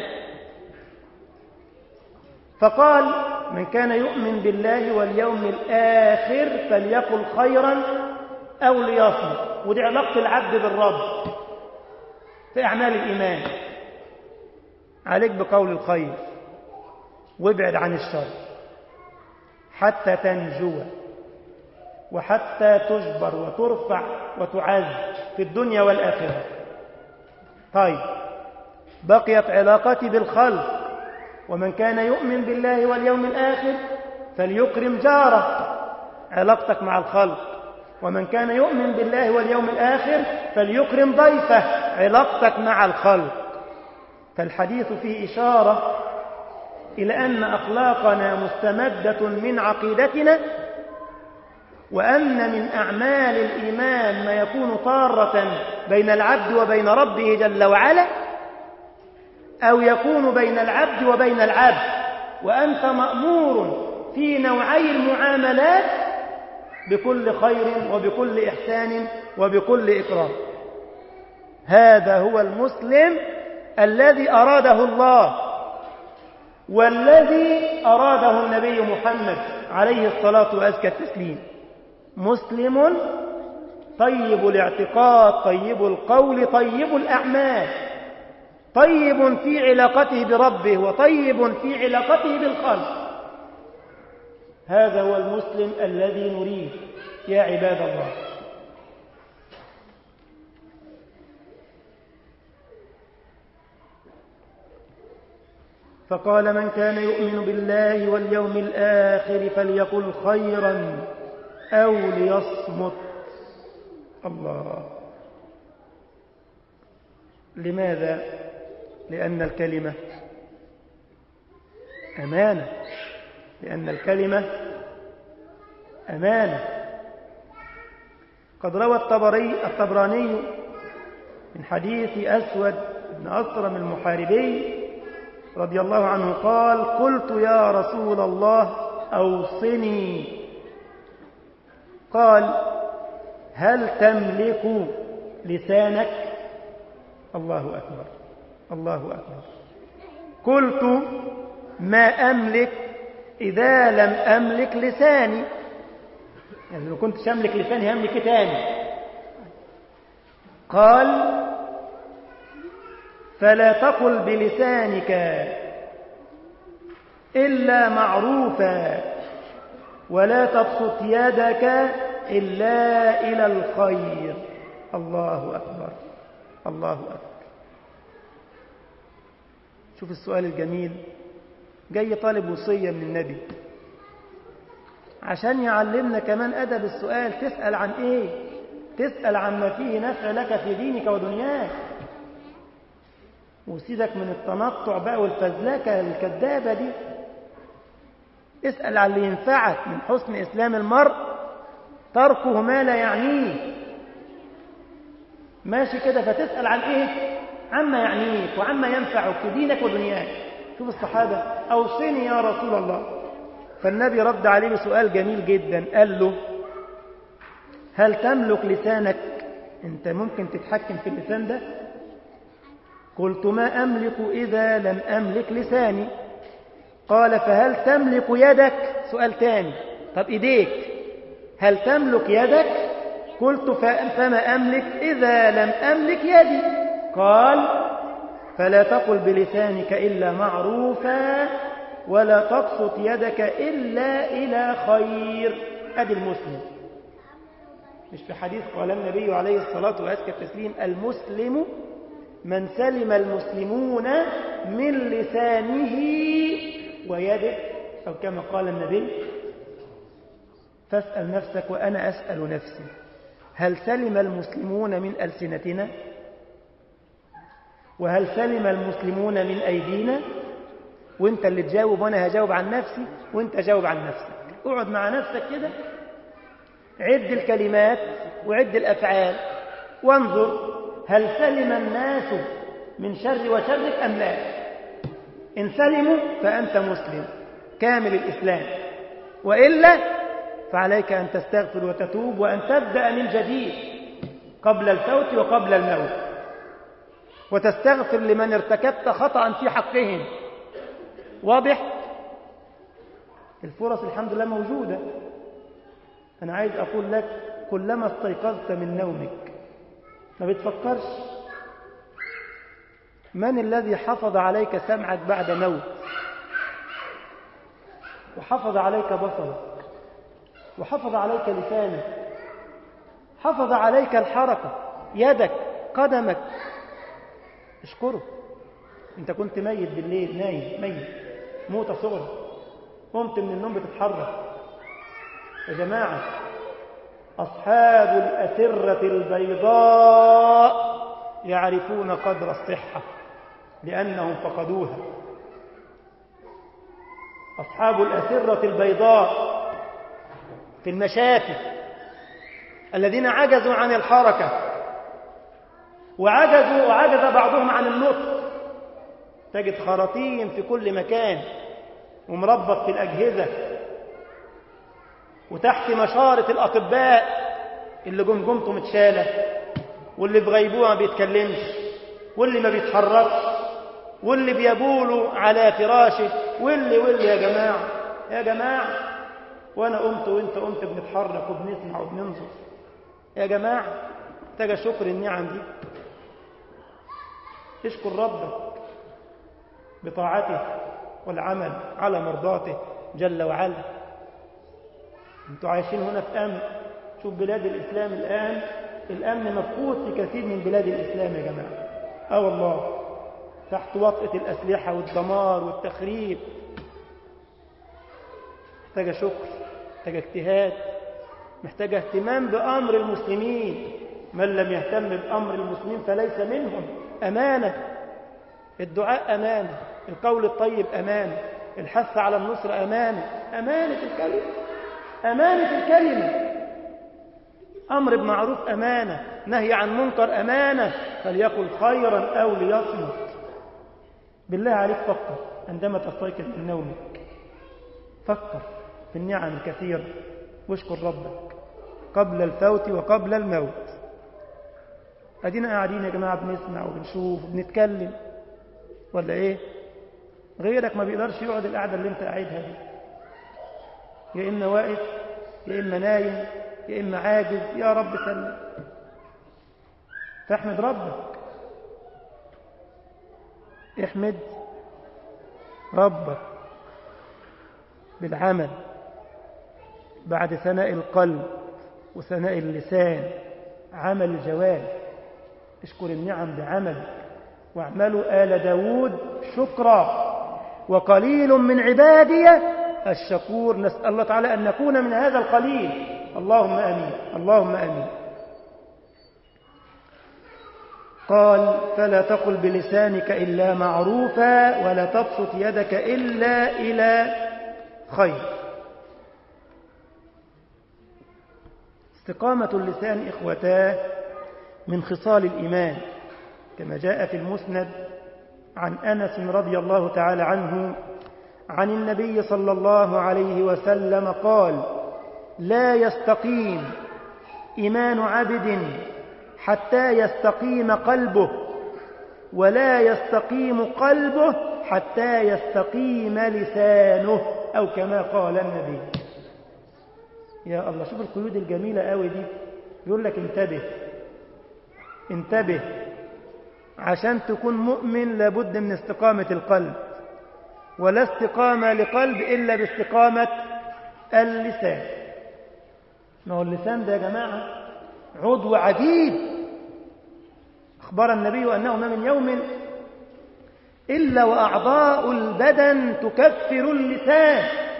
فقال: من كان يؤمن بالله واليوم الآخر فليقل خيرا أو ليصمت. ودي علاقة العبد بالرب في أعمال الإيمان. عليك بقول الخير وابعد عن الشر حتى تنجو وحتى تجبر وترفع وتعز في الدنيا والآخرة. طيب، بقيت علاقتي بالخلق. ومن كان يؤمن بالله واليوم الآخر فليكرم جاره، علاقتك مع الخلق. ومن كان يؤمن بالله واليوم الآخر فليكرم ضيفه، علاقتك مع الخلق. فالحديث فيه إشارة إلى أن أخلاقنا مستمدة من عقيدتنا، وأن من أعمال الإيمان ما يكون طارة بين العبد وبين ربه جل وعلا، أو يكون بين العبد وبين العبد. وأنت مأمور في نوعي المعاملات بكل خير وبكل إحسان وبكل إكرام. هذا هو المسلم الذي أراده الله، والذي أراده النبي محمد عليه الصلاة وأزكى التسليم. مسلم طيب الاعتقاد، طيب القول، طيب الأعمال، طيب في علاقته بربه وطيب في علاقته بالخلق. هذا هو المسلم الذي نريد يا عباد الله. فقال: من كان يؤمن بالله واليوم الآخر فليقل خيرا أو ليصمت. الله. لماذا؟ لأن الكلمة أمانة، لأن الكلمة أمانة. قد روى الطبري الطبراني من حديث أسود بن أصرم المحاربي رضي الله عنه قال: قلت يا رسول الله أوصني. قال: هل تملك لسانك؟ الله أكبر، الله أكبر. قلت: ما أملك إذا لم أملك لساني. يعني لو كنت أملك لساني هملك تاني. قال: فلا تقل بلسانك إلا معروفا ولا تبسط يدك إلا إلى الخير. الله أكبر، الله أكبر. شوف السؤال الجميل، جاي طالب وصية من النبي عشان يعلمنا كمان أدب السؤال. تسأل عن إيه؟ تسأل عن ما فيه نفع لك في دينك ودنياك، وسيدك من التنطع بقى والفزلكة الكذابة دي. اسأل عن اللي ينفعك. من حسن إسلام المرء تركه ما لا يعنيه. ماشي كده، فتسأل عن إيه؟ عما يعنيك وعما ينفعك في دينك ودنياك. شوف الصحابة: أوصني يا رسول الله. فالنبي رد عليه بسؤال جميل جدا، قال له: هل تملك لسانك؟ أنت ممكن تتحكم في اللسان ده؟ قلت: ما أملك إذا لم أملك لساني. قال: فهل تملك يدك؟ سؤال تاني: طب إيديك هل تملك يدك؟ قلت: فما أملك إذا لم أملك يدي. قال: فلا تقل بلسانك إلا معروفا ولا تبسط يدك إلا إلى خير. أدي المسلم. مش في حديث قال النبي عليه الصلاة وأزكى التسليم: المسلم من سلم المسلمون من لسانه ويده، أو كما قال النبي. فاسأل نفسك وأنا أسأل نفسي: هل سلم المسلمون من ألسنتنا؟ وهل سلم المسلمون من أيدينا؟ وانت اللي تجاوب وانا هجاوب عن نفسي وانت جاوب عن نفسك. اقعد مع نفسك كده، عد الكلمات وعد الأفعال وانظر هل سلم الناس من شر وشرك أم لا. إن سلموا فأنت مسلم كامل الإسلام، وإلا فعليك أن تستغفر وتتوب وأن تبدأ من جديد قبل الفوت وقبل الموت، وتستغفر لمن ارتكبت خطأ في حقهم. واضح؟ الفرص الحمد لله موجودة. أنا عايز أقول لك: كلما استيقظت من نومك ما بتفكرش من الذي حفظ عليك سمعك بعد موت، وحفظ عليك بصرك، وحفظ عليك لسانك، حفظ عليك الحركة، يدك، قدمك. اشكره. انت كنت ميت بالليل، نايم ميت موتة صغرى، قمت من النوم بتتحرك. يا جماعة، أصحاب الأسرة البيضاء يعرفون قدر الصحة لأنهم فقدوها. أصحاب الأسرة البيضاء في المشافي الذين عجزوا عن الحركة، وعجزوا وعجز بعضهم عن النطق. تجد خراطيم في كل مكان ومربط في الأجهزة، وتحت مشارة الأطباء اللي جمجمته متشالة، واللي في غيبوبة ما بيتكلمش، واللي ما بيتحركش، واللي بيبول على فراشه، واللي واللي يا جماعة يا جماعة وأنا قمت وإنت قمت بنتحرك وبنسمع وبننظر. يا جماعة محتاجة شكر النعم دي. اشكر ربك بطاعته والعمل على مرضاته جل وعلا. انتوا عايشين هنا في أمن. شوف بلاد الإسلام الآن الأمن مفقود في كثير من بلاد الإسلام يا جماعة. آه والله تحت وطأة الأسلحة والدمار والتخريب. محتاجة شكر، محتاجة اجتهاد، محتاجة اهتمام بأمر المسلمين. من لم يهتم بأمر المسلمين فليس منهم. أمانة. الدعاء أمانة، القول الطيب أمانة، الحث على النصر أمانة. أمانة الكلمة، أمانة الكلمة. أمر بمعروف أمانة، نهي عن منكر أمانة. فليقل خيرا أو ليصمت. بالله عليك فكر عندما تستيقظ من نومك، فكر في النعم الكثيرة واشكر ربك قبل الفوت وقبل الموت. أدينا قاعدين يا جماعة بنسمع وبنشوف وبنتكلم، ولا إيه؟ غيرك ما بيقدرش يقعد القعدة اللي انت قاعدها دي. يا إما واقف، يا إما نايم، يا إما عاجز. يا رب سلم. فاحمد ربك، احمد ربك بالعمل بعد ثناء القلب وثناء اللسان. عمل الجوارح. اشكر النعم بعمل. واعملوا آل داود شكرا وقليل من عبادي الشكور. نسأل الله تعالى أن نكون من هذا القليل. اللهم آمين، اللهم آمين. قال فلا تقل بلسانك إلا معروفا ولا تبسط يدك إلا إلى خير. استقامة اللسان إخوتاه من خصال الإيمان، كما جاء في المسند عن أنس رضي الله تعالى عنه عن النبي صلى الله عليه وسلم قال لا يستقيم إيمان عبد حتى يستقيم قلبه، ولا يستقيم قلبه حتى يستقيم لسانه، أو كما قال النبي. يا الله، شوف القيود الجميلة قوي دي. يقول لك انتبه انتبه عشان تكون مؤمن لابد من استقامة القلب، ولا استقامة لقلب إلا باستقامة اللسان. ما هو اللسان ده يا جماعة عضو عجيب. أخبر النبي أنه ما من يوم إلا وأعضاء البدن تكفر اللسان،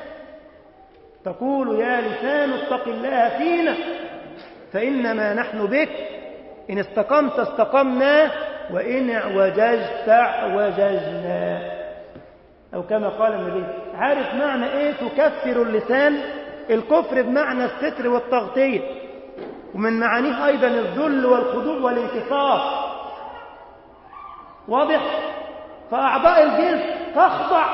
تقول يا لسان اتق الله فينا فإنما نحن بك، إن استقمت استقمنا وإن اعوججت اعوججنا، أو كما قال النبي. عارف معنى إيه تكفر اللسان؟ الكفر بمعنى الستر والتغطية، ومن معانيه أيضا الذل والخضوع والانكسار. واضح؟ فأعضاء الجسم تخضع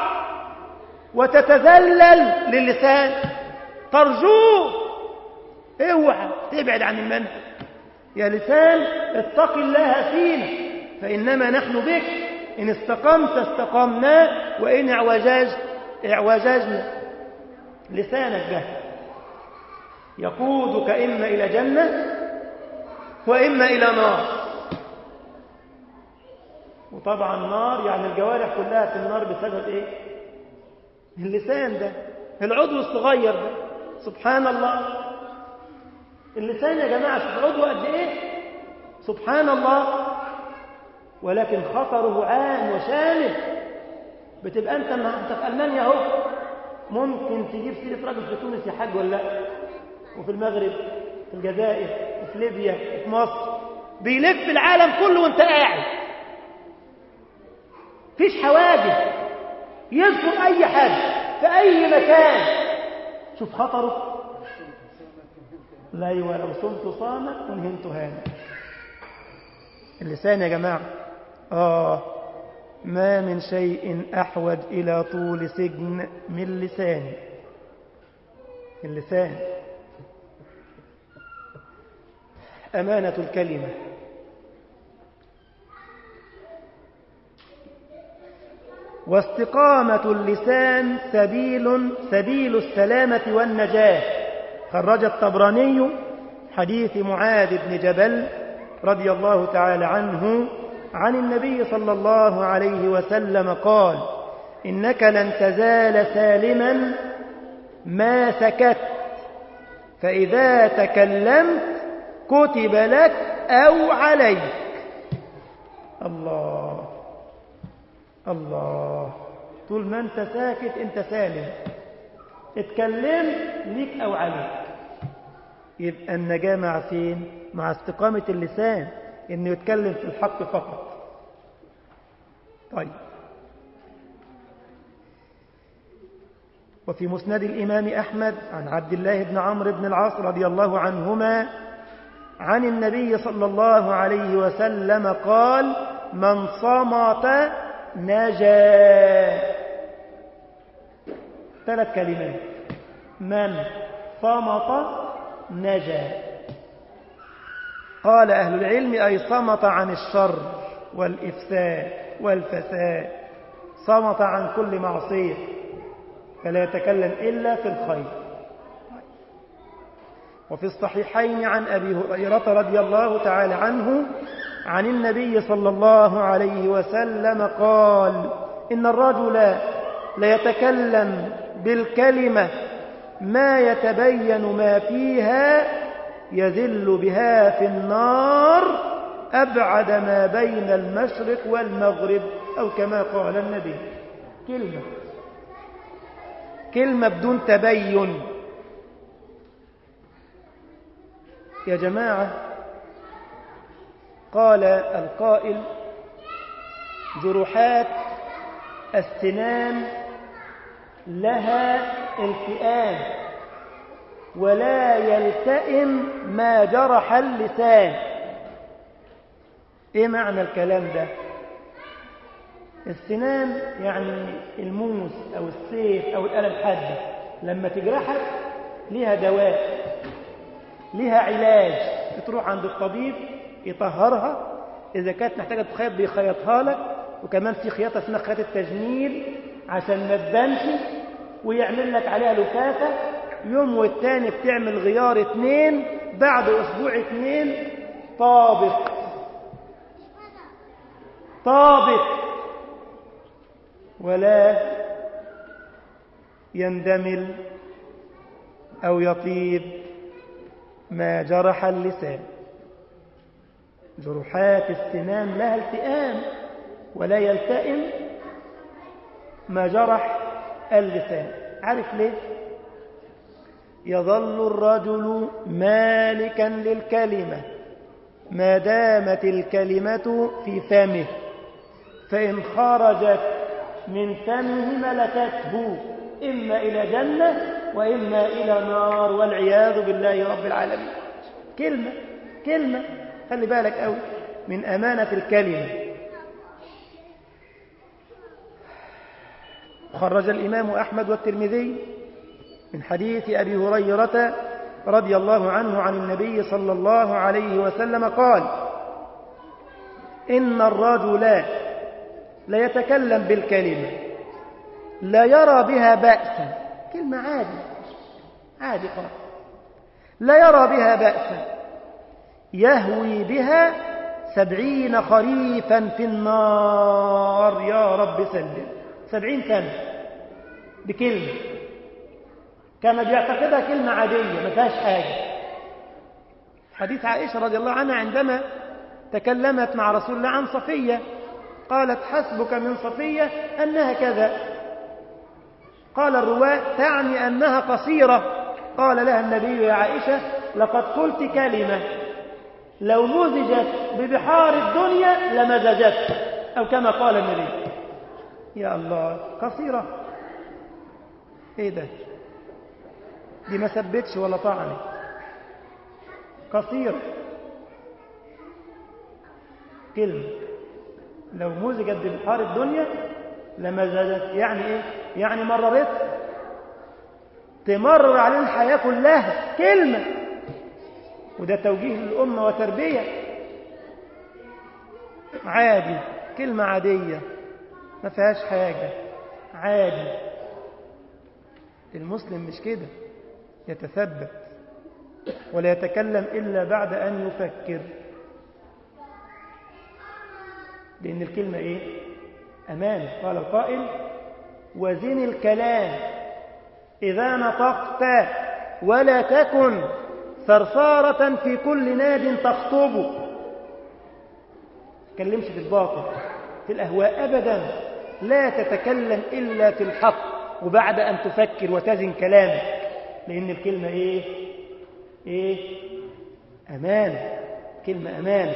وتتذلل للسان، ترجوه اوعى تبعد عن المنهج. يا لسان اتق الله فينا فإنما نحن بك، إن استقمت استقمنا وإن اعوججت اعوججنا. لسانك ده يقودك إما إلى جنة وإما إلى نار. وطبعا النار يعني الجوارح كلها في النار بسبب إيه؟ اللسان ده، العضو الصغير ده. سبحان الله. اللسان يا جماعة شوف عضو قد إيه؟ سبحان الله. ولكن خطره عام وشامل. بتبقى أنت أنت في ألمانيا أهو، ممكن تجيب سيرة راجل في تونس يا حاج ولا لا، وفي المغرب، في الجزائر، وفي ليبيا، وفي مصر، بيلف العالم كله وانت قاعد، فيش حواجز، يذكر أي حد في أي مكان. شوف خطره. لا أيوة، لو صمت صامت ونهمت هانت. اللسان يا جماعة آه ما من شيء أحوج إلى طول سجن من لسان. اللسان أمانة الكلمة. واستقامة اللسان سبيل سبيل السلامة والنجاة. خرج الطبراني حديث معاذ بن جبل رضي الله تعالى عنه عن النبي صلى الله عليه وسلم قال: إنك لن تزال سالما ما سكت، فإذا تكلمت كتب لك أو عليك. الله الله، طول ما أنت ساكت أنت سالم، اتكلمت ليك أو عليك. يبقى النجاة مع فين؟ مع استقامة اللسان، إنه يتكلم في الحق فقط. طيب، وفي مسند الإمام أحمد عن عبد الله بن عمرو بن العاص رضي الله عنهما عن النبي صلى الله عليه وسلم قال: من صمت نجا. ثلاث كلمات: من صمت نجا. قال أهل العلم: أي صمت عن الشر والإفساد والفساد، صمت عن كل معصية، فلا يتكلم إلا في الخير. وفي الصحيحين عن أبي هريرة رضي الله تعالى عنه عن النبي صلى الله عليه وسلم قال: إن الرجل ليتكلم بالكلمة ما يتبين ما فيها يذل بها في النار أبعد ما بين المشرق والمغرب، أو كما قال النبي. كلمة كلمة بدون تبين. يا جماعة، قال القائل: جروحات السنان لها التئام ولا يلتئم ما جرح اللسان. ايه معنى الكلام ده؟ السنان يعني الموس او السيف او الآلة الحادة، لما تجرحك ليها دواء، ليها علاج، بتروح عند الطبيب يطهرها، إذا كانت محتاجة تخيط بيخيطها لك، وكمان في خياطة اسمها خياطة التجميل عشان ما تبانش، ويعمل لك عليها لفافة. يوم والتاني بتعمل غيار اتنين، بعد أسبوع اتنين طابق طابق ولا يندمل أو يطيب ما جرح اللسان. جروحات السنان لها التئام ولا يلتئم ما جرح اللسان. عارف ليه؟ يظل الرجل مالكا للكلمة ما دامت الكلمة في فمه، فإن خرجت من فمه ملكته إما إلى جنة وإما إلى نار، والعياذ بالله رب العالمين. كلمة كلمة خلي بالك أوي من أمانة الكلمة. خرج الإمام أحمد والترمذي من حديث أبي هريرة رضي الله عنه عن النبي صلى الله عليه وسلم قال: إن الرجل ليتكلم بالكلمة لا يرى بها بأسا. كلمة عادي عادي خالص، لا يرى بها بأسا، يهوي بها سبعين خريفا في النار. يا رب سلم. سبعين سنة بكلمة كان بيعتقدها كلمة عادية ما فيهاش حاجة. حديث عائشة رضي الله عنها عندما تكلمت مع رسول الله عن صفية، قالت: حسبك من صفية أنها كذا. قال الرواة: تعني أنها قصيرة. قال لها النبي: يا عائشة، لقد قلت كلمة لو مزجت ببحار الدنيا لمزجت، أو كما قال النبي. يا الله، قصيرة. ايه ده؟ دي ما سبتش ولا طعنت، قصيرة. كلمة لو مزجت ببحار الدنيا لمزجت. يعني ايه؟ يعني مررت، تمرر على الحياة كلها. كلمة. وده توجيه للأمة وتربية. عادي، كلمة عادية ما فيهاش حاجة، عادي. المسلم مش كده، يتثبت ولا يتكلم إلا بعد أن يفكر، لأن الكلمة إيه؟ أمانة. قال القائل: وزن الكلام إذا نطقت ولا تكن ثرثارة في كل ناد تخطب. تكلمش في الباطل في الأهواء أبدا، لا تتكلم إلا في الحق وبعد أن تفكر وتزن كلامك، لأن الكلمة إيه؟ إيه؟ أمانة، كلمة أمانة.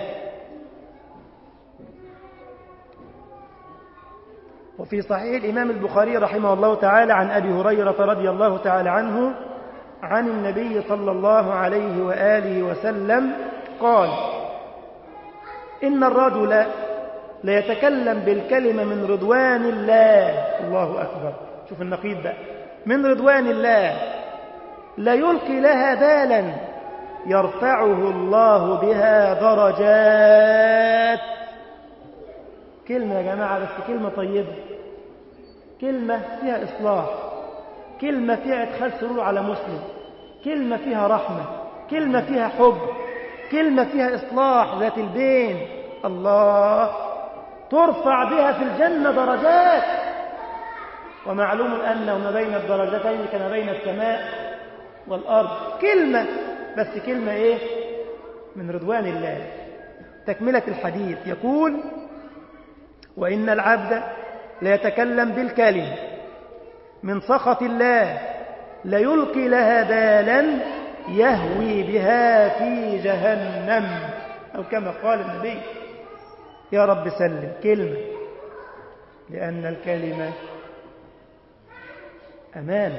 وفي صحيح الإمام البخاري رحمه الله تعالى عن أبي هريرة رضي الله تعالى عنه عن النبي صلى الله عليه وآله وسلم قال: إن الرجل ليتكلم بالكلمة من رضوان الله. الله أكبر، شوف النقيض بقى، من رضوان الله لا يلقي لها بالا يرفعه الله بها درجات. كلمة يا جماعة، بس كلمة طيبة، كلمة فيها إصلاح، كلمة فيها إدخال سرور على مسلم، كلمة فيها رحمة، كلمة فيها حب، كلمة فيها إصلاح ذات البين. الله، ترفع بها في الجنة درجات. ومعلوم أنه ما بين الدرجتين كما بين السماء والأرض. كلمة، بس كلمة إيه؟ من رضوان الله. تكملة الحديث يقول: وإن العبد ليتكلم بالكلمة من سخط الله ليلقي لها بالا يهوي بها في جهنم، أو كما قال النبي. يا رب سلم. كلمة، لأن الكلمة أمانة.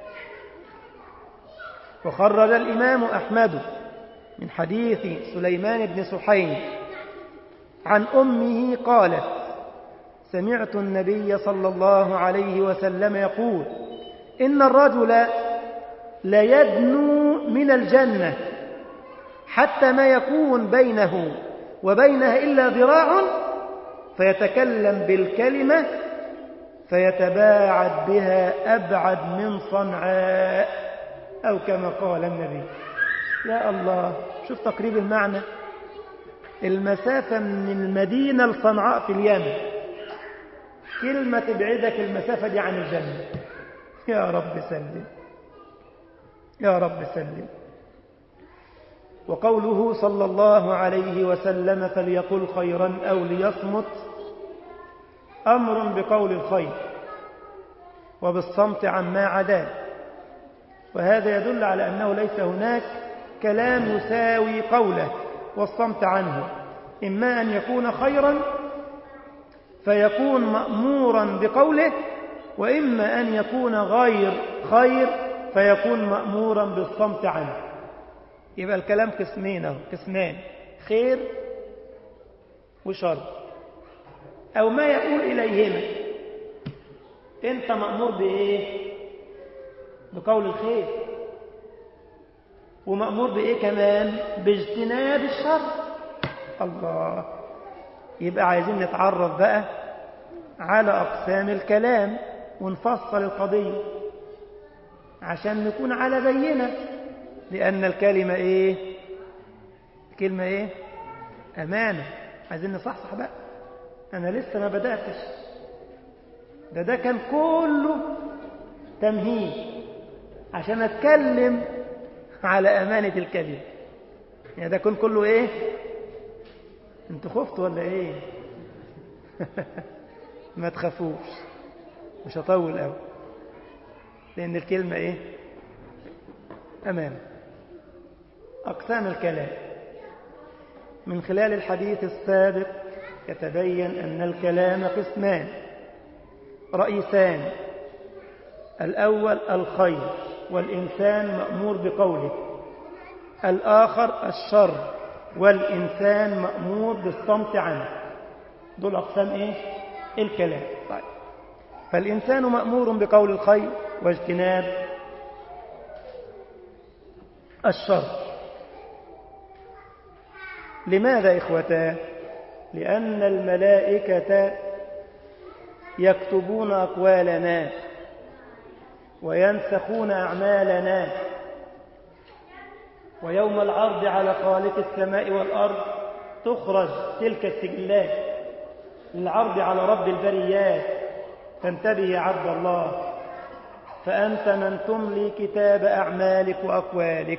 وخرج الإمام أحمد من حديث سليمان بن سحيم عن أمه قالت: سمعت النبي صلى الله عليه وسلم يقول: إن الرجل ليدنو من الجنة حتى ما يكون بينه وبينها إلا ذراع فيتكلم بالكلمة فيتباعد بها أبعد من صنعاء، أو كما قال النبي. يا الله، شوف تقريب المعنى. المسافة من المدينة لصنعاء في اليمن، كلمة تبعدك المسافة دي عن الجنة. يا رب سلم، يا رب سلم. وقوله صلى الله عليه وسلم: فليقل خيرا أو ليصمت، أمر بقول الخير وبالصمت عما عداه. وهذا يدل على أنه ليس هناك كلام يساوي قوله والصمت عنه، إما أن يكون خيرا فيكون مأمورا بقوله، وإما أن يكون غير خير فيكون مأمورا بالصمت عنه. يبقى الكلام قسمين أو قسمان: خير وشر، أو ما يقول إليهما. أنت مأمور بإيه؟ بقول الخير، ومأمور بإيه كمان؟ باجتناب الشر. الله، يبقى عايزين نتعرف بقى على أقسام الكلام ونفصل القضية عشان نكون على بينة، لأن الكلمة إيه؟ الكلمة إيه؟ أمانة. عايزين نصحصح بقى، أنا لسه ما بدأتش، ده ده كان كله تمهيد عشان أتكلم على أمانة الكلمة. يعني ده كان كله إيه؟ أنتوا خفتوا ولا إيه؟ ما تخافوش، مش هطول قوي، لأن الكلمة إيه؟ أمانة. أقسام الكلام. من خلال الحديث السابق يتبين أن الكلام قسمان رئيسان: الأول الخير والإنسان مأمور بقوله، الآخر الشر والإنسان مأمور بالصمت عنه. دول أقسام إيه؟ الكلام. طيب، فالإنسان مأمور بقول الخير واجتناب الشر. لماذا إخوتاه؟ لأن الملائكة يكتبون أقوالنا وينسخون أعمالنا، ويوم العرض على خالق السماء والأرض تخرج تلك السجلات للعرض على رب البريات. فانتبه يا عبد الله، فأنت من تملي كتاب أعمالك وأقوالك،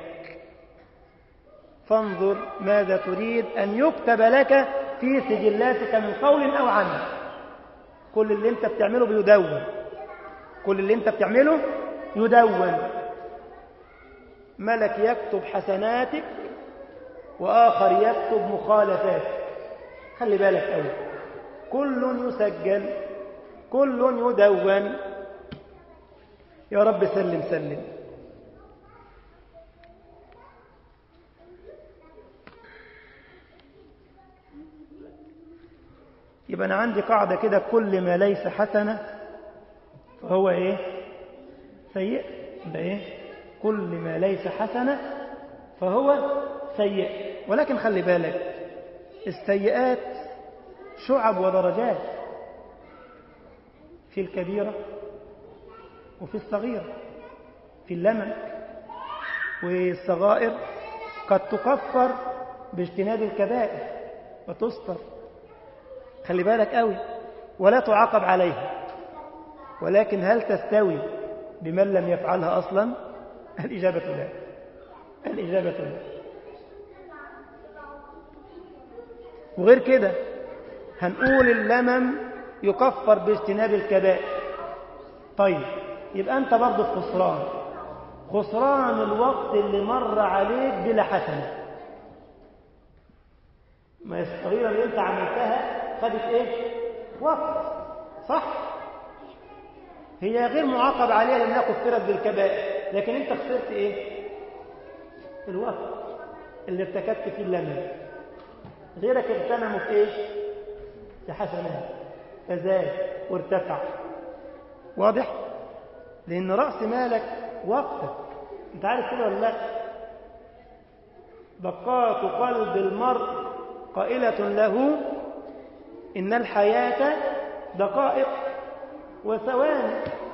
فانظر ماذا تريد أن يكتب لك في سجلاتك من قول أو عمل. كل اللي انت بتعمله بيدون، كل اللي انت بتعمله يدون. ملك يكتب حسناتك وآخر يكتب مخالفاتك. خلي بالك أوي، كل يسجل، كل يدون. يا رب سلم سلم. يبقى أنا عندي قاعدة كده، كل ما ليس حسنة فهو إيه؟ سيء. يبقى إيه؟ كل ما ليس حسنة فهو سيء. ولكن خلي بالك، السيئات شعب ودرجات، في الكبيرة وفي الصغيرة، في اللمم. والصغائر قد تكفر باجتناب الكبائر وتستر، خلي بالك قوي، ولا تعاقب عليها. ولكن هل تستوي بمن لم يفعلها أصلا؟ الإجابة لا، الإجابة لا. وغير كده هنقول اللمم يكفر باجتناب الكبائر. طيب يبقى أنت برضه في خسران، خسران الوقت اللي مر عليك بلا حسنة. ما الصغيرة اللي أنت عملتها خدت إيه؟ وقت، صح؟ هي غير معاقب عليها لأنها كفرت بالكبائر، لكن أنت خسرت إيه؟ الوقت اللي ارتكبت فيه اللمم. غيرك اغتنموا في إيه؟ في حسنات، فزاد وارتفع. واضح؟ لأن رأس مالك وقتك. أنت عارف كده ولا لا؟ دقات قلب المرء قائلة له إن الحياة دقائق وثواني.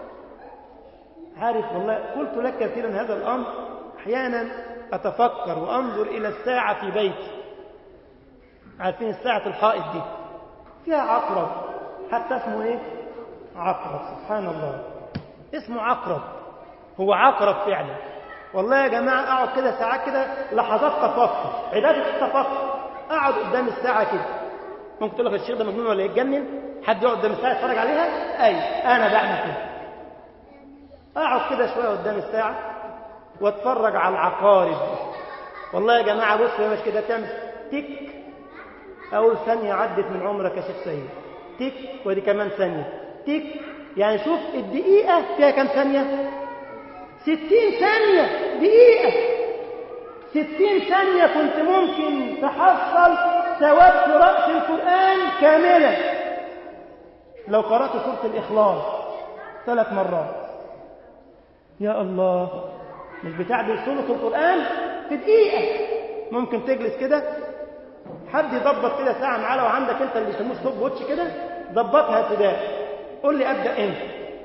عارف والله، قلت لك كثيرا هذا الأمر. أحيانا أتفكر وأنظر إلى الساعة في بيتي. عارفين الساعة الحائط دي فيها عقرب، حتى اسمه إيه؟ عقرب. سبحان الله، اسمه عقرب، هو عقرب فعلا. والله يا جماعة أقعد كده ساعات كده، لحظات تفكر، عبادة التفكر. أقعد قدام الساعة كده، ممكن تقول لك الشيخ ده مجنون ولا يتجنن؟ حد يقعد قدام الساعة يتفرج عليها؟ أي أنا بعمل كده. أقعد كده شوية قدام الساعة واتفرج على العقارب. والله يا جماعة بصوا، مش كده تعمل تك، أول ثانية عدت من عمرك يا شيخ سيد، تك، ودي كمان ثانية تك. يعني شوف الدقيقة فيها كم ثانية؟ ستين ثانية. دقيقة ستين ثانية كنت ممكن تحصل ثواب قراءة القرآن كاملة لو قرأت سورة الإخلاص ثلاث مرات. يا الله، مش بتعدل سورة القرآن في دقيقة. ممكن تجلس كده، حد يضبط كده ساعة معاه، لو عندك انت اللي يسموه ستوب ووتش كده، ضبطها ابتداء. قول لي أبدأ انت.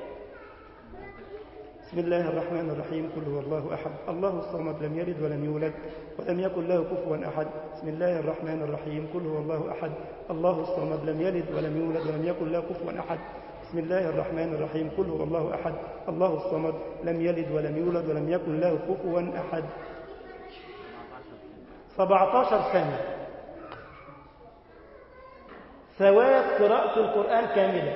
بسم الله الرحمن الرحيم. قل هو الله أحد الله الصمد لم يلد ولم يولد ولم يكن له كفوا أحد. بسم الله الرحمن الرحيم. قل هو الله أحد الله الصمد لم يلد ولم يولد ولم يكن له كفوا أحد. بسم الله الرحمن الرحيم. قل هو الله أحد الله الصمد لم يلد ولم يولد ولم يكن له كفوا أحد. سبعتاشر سنة ثواب قراءة القرآن كاملة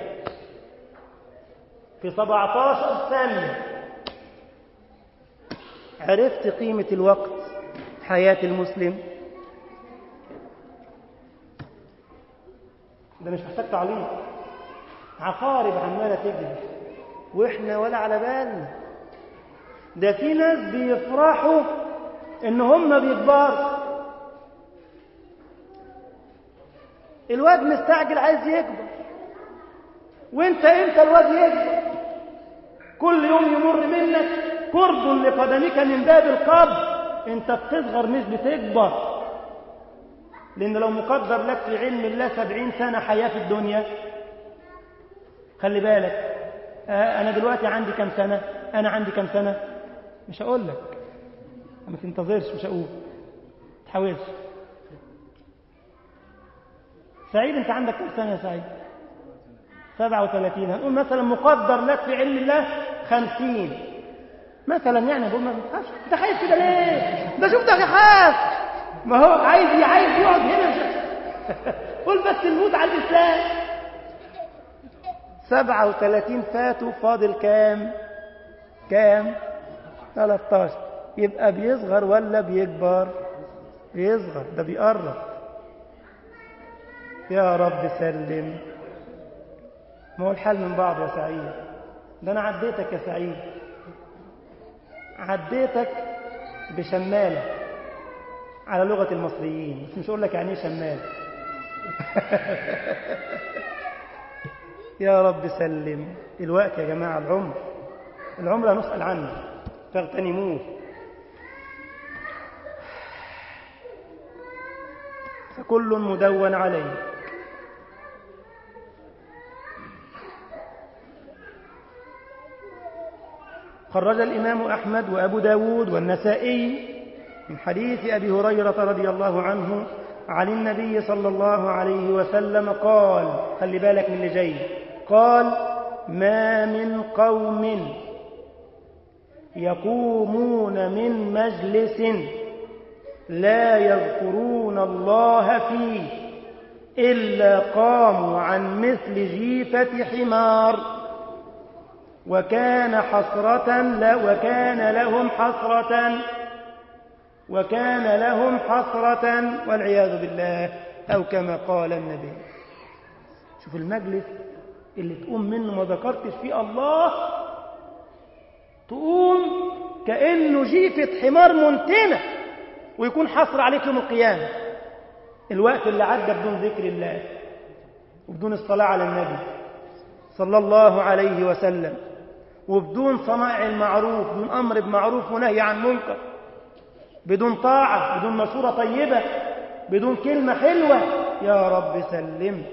في سبعتاشر ثانية. عرفت قيمة الوقت، حياة المسلم. ده مش محتاج تعليق. عقارب عمالة تجري وإحنا ولا على بالنا. ده في ناس بيفرحوا إن هم بيكبروا. الواد مستعجل عايز يكبر، وانت انت الواد يكبر. كل يوم يمر منك قرب لقدمك من باب القبر. انت بتصغر مش بتكبر. لان لو مقدر لك في علم الله سبعين سنة حياة في الدنيا، خلي بالك، آه أنا دلوقتي عندي كم سنة؟ أنا عندي كم سنة؟ مش هقول لك، ما تنتظرش، مش هقول، تحاولش. سعيد أنت عندك كم سنة يا سعيد؟ سبعة وثلاثين. هنقول مثلا مقدر لك في علم الله خمسين مثلا، يعني بقول ما تخافش، انت خايف كده ليه؟ ده شوف ده خاف، ما هو عايز عايز يقعد هنا. قول بس نموت على الإسلام. سبعة وثلاثين فاتوا، فاضل كام؟ كام؟ ثلاثة عشر. يبقى بيصغر ولا بيكبر؟ بيصغر، ده بيقرب. يا رب سلم. ما هو الحال من بعض يا سعيد. ده أنا عديتك يا سعيد، عديتك بشمالة على لغة المصريين، بس مش أقول لك يعني إيه شمالة. يا رب سلم. الوقت يا جماعة، العمر العمر هنسأل عنه، فاغتنموه. فكل مدون عليه. خرج الإمام أحمد وأبو داود والنسائي من حديث أبي هريرة رضي الله عنه عن النبي صلى الله عليه وسلم قال، خلي بالك من اللي جاي، قال: ما من قوم يقومون من مجلس لا يذكرون الله فيه إلا قاموا عن مثل جيفة حمار، وكان حسرة لا وكان لهم حسرة وكان لهم حسرة والعياذ بالله، أو كما قال النبي. شوف المجلس اللي تقوم منه ما ذكرتش فيه الله، تقوم كأنه جيفة حمار منتنة، ويكون حصر عليك يوم القيامة. الوقت اللي عدى بدون ذكر الله وبدون الصلاة على النبي صلى الله عليه وسلم، وبدون صنائع المعروف، بدون أمر بمعروف ونهي عن منكر، بدون طاعة، بدون مشورة طيبة، بدون كلمة حلوة. يا رب سلم.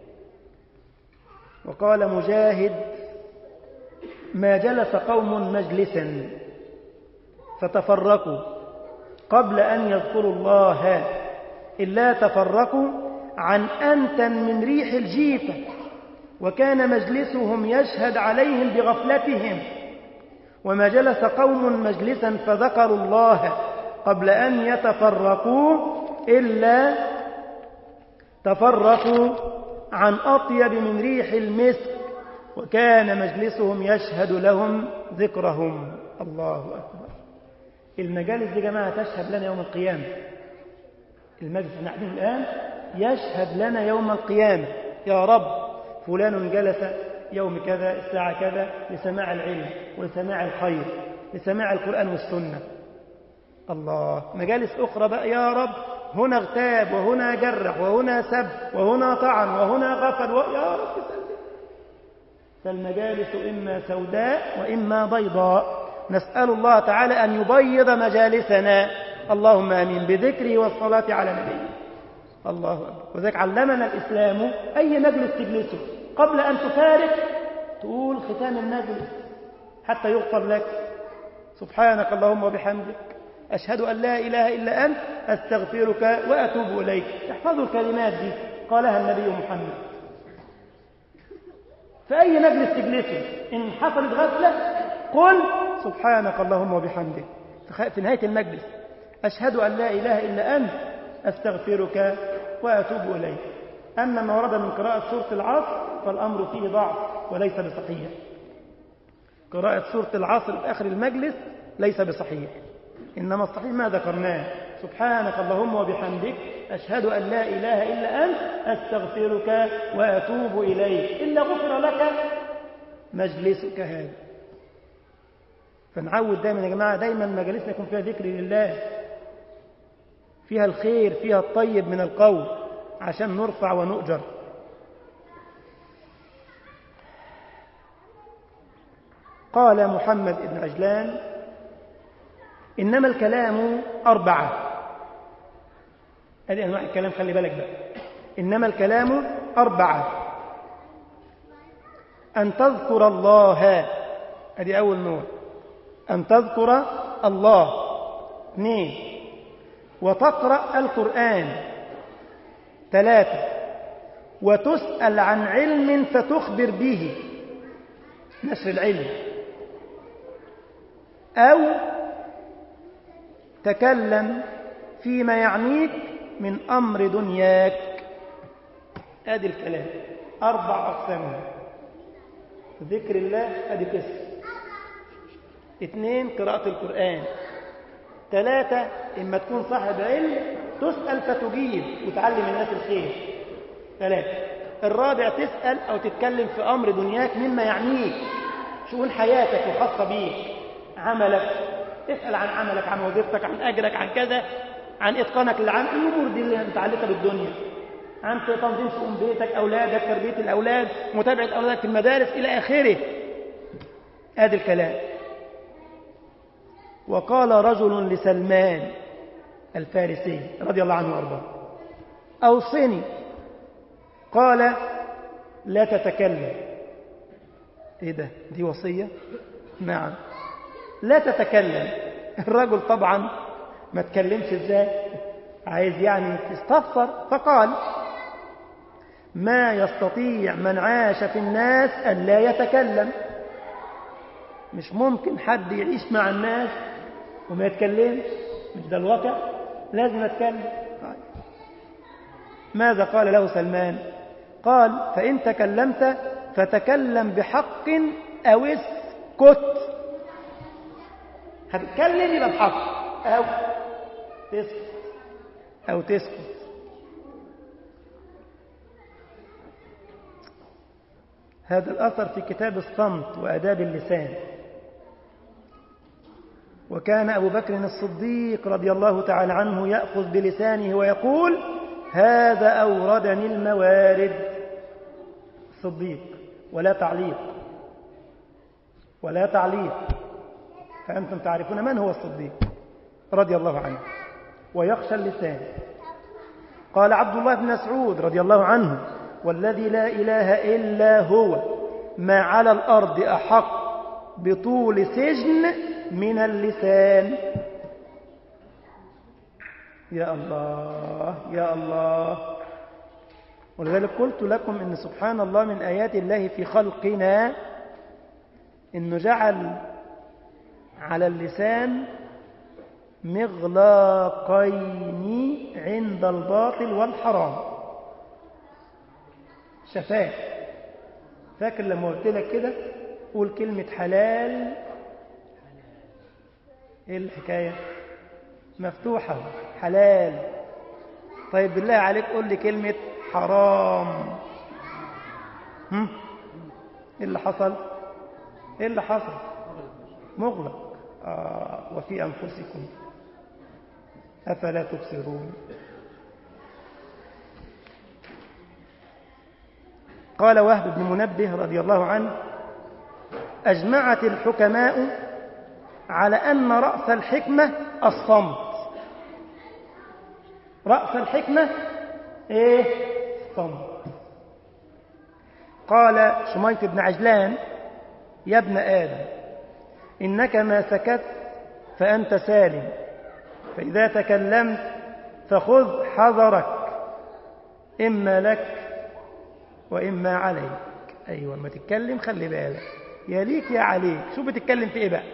وقال مجاهد: ما جلس قوم مجلسا فتفرقوا قبل أن يذكروا الله إلا تفرقوا عن أنتن من ريح الجيفة، وكان مجلسهم يشهد عليهم بغفلتهم. وما جلس قوم مجلسا فذكروا الله قبل أن يتفرقوا إلا تفرقوا عن أطيب من ريح المسك، وكان مجلسهم يشهد لهم ذكرهم. الله أكبر. المجالس دي جماعة تشهد لنا يوم القيامة. المجلس اللي قاعدين الآن يشهد لنا يوم القيامة. يا رب فلان جلس يوم كذا الساعة كذا لسماع العلم ولسماع الخير، لسماع القرآن والسنة. الله. مجالس أخرى بقى يا رب هنا اغتاب وهنا جرح وهنا سب وهنا طعن وهنا غفل و... يا رب سلم. فالمجالس إما سوداء وإما بيضاء. نسأل الله تعالى أن يبيض مجالسنا، اللهم آمين، بذكره والصلاة على نبيه. الله أكبر. وذلك علمنا الإسلام أي مجلس تجلسه قبل أن تفارق تقول ختام المجلس حتى يغفر لك: سبحانك اللهم وبحمدك، أشهد أن لا إله إلا أنت، أستغفرك وأتوب إليك. احفظوا الكلمات دي، قالها النبي محمد. في أي مجلس تجلسه إن حصلت غفلة قل: سبحانك اللهم وبحمدك في نهاية المجلس، أشهد أن لا إله إلا أنت، أستغفرك وأتوب إليك. أما ما ورد من قراءة سورة العصر فالأمر فيه ضعف وليس بصحيح. قراءة سورة العصر في آخر المجلس ليس بصحيح، إنما الصحيح ما ذكرناه: سبحانك اللهم وبحمدك، أشهد أن لا إله إلا أنت، أستغفرك وأتوب إليك، إلا غفر لك مجلسك هذا. فنعود دائما يا جماعة، دائما مجالسنا يكون فيها ذكر لله، فيها الخير، فيها الطيب من القول، عشان نرفع ونؤجر. قال محمد بن عجلان: إنما الكلام أربعة. هذه أنواع الكلام، خلي بالك بقى. إنما الكلام أربعة: أن تذكر الله، هذه أول نوع، أن تذكر الله. اثنين، وتقرأ القرآن. ثلاثة، وتسأل عن علم فتخبر به، نشر العلم. أو تكلم فيما يعنيك من أمر دنياك. هذه الكلام أربع أقسام. ذكر الله هذه قسم. اثنين، قراءة القرآن. ثلاثة، إما تكون صاحب علم تسأل فتجيب وتعلم الناس الخير. ثلاثة. الرابع، تسأل أو تتكلم في أمر دنياك مما يعنيك، شؤون حياتك الخاصة بيك، عملك، اسأل عن عملك، عن وظيفتك، عن أجرك، عن كذا، عن إتقانك للعمل، الأمور دي اللي متعلقة بالدنيا، عن تنظيم شؤون بيتك، أولادك، تربية الأولاد، متابعة أولادك في المدارس إلى آخره. هذا الكلام. وقال رجل لسلمان الفارسي رضي الله عنه وارضاه: أوصني. قال: لا تتكلم. إيه ده؟ دي وصية؟ نعم، لا تتكلم. الرجل طبعا ما تكلمش إزاي، عايز يعني تستفسر، فقال: ما يستطيع من عاش في الناس أن لا يتكلم. مش ممكن حد يعيش مع الناس وما يتكلمش، مش ده الواقع، لازم يتكلم. طيب. ماذا قال له سلمان؟ قال: فإن تكلمت فتكلم بحق أو اسكت. هتتكلم يبقى بحق، أو تسكت أو تسكت. هذا الأثر في كتاب الصمت وآداب اللسان. وكان أبو بكر الصديق رضي الله تعالى عنه يأخذ بلسانه ويقول: هذا أوردني الموارد. الصديق، ولا تعليق، ولا تعليق. فأنتم تعرفون من هو الصديق رضي الله عنه، ويخشى اللسان. قال عبد الله بن مسعود رضي الله عنه: والذي لا إله إلا هو، ما على الأرض أحق بطول سجن من اللسان. يا الله يا الله. ولذلك قلت لكم إن سبحان الله من آيات الله في خلقنا إنه جعل على اللسان مغلاقين عند الباطل والحرام. شفاه. فاكر لما قلت لك كده قول كلمة حلال، ايه الحكاية؟ مفتوحة، حلال. طيب بالله عليك قول لي كلمة حرام. هم؟ ايه اللي حصل؟ ايه اللي حصل؟ مغلق. آه. وفي أنفسكم أفلا تبصرون. قال وهب بن منبه رضي الله عنه: أجمعت الحكماء على أن رأس الحكمة الصمت. رأس الحكمة إيه؟ الصمت. قال شميط بن عجلان: يا ابن آدم، إنك ما سكت فأنت سالم، فإذا تكلمت فخذ حذرك، إما لك وإما عليك. أيوة، ما تتكلم خلي بالك، يا ليك يا عليك. شو بتتكلم في إيه بقى؟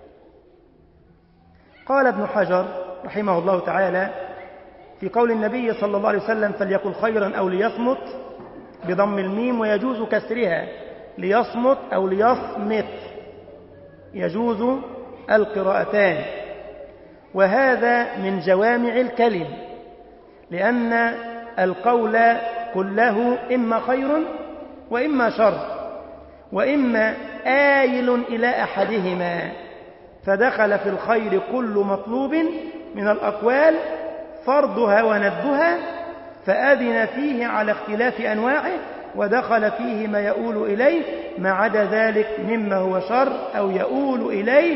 قال ابن حجر رحمه الله تعالى في قول النبي صلى الله عليه وسلم: فليقل خيرا أو ليصمت، بضم الميم، ويجوز كسرها، ليصمت أو ليصمت، يجوز القراءتان. وهذا من جوامع الكلم، لأن القول كله إما خير وإما شر، وإما آيل إلى أحدهما، فدخل في الخير كل مطلوب من الأقوال فرضها وندبها، فأذن فيه على اختلاف أنواعه، ودخل فيه ما يؤول إليه ما عدا ذلك مما هو شر أو يؤول إليه،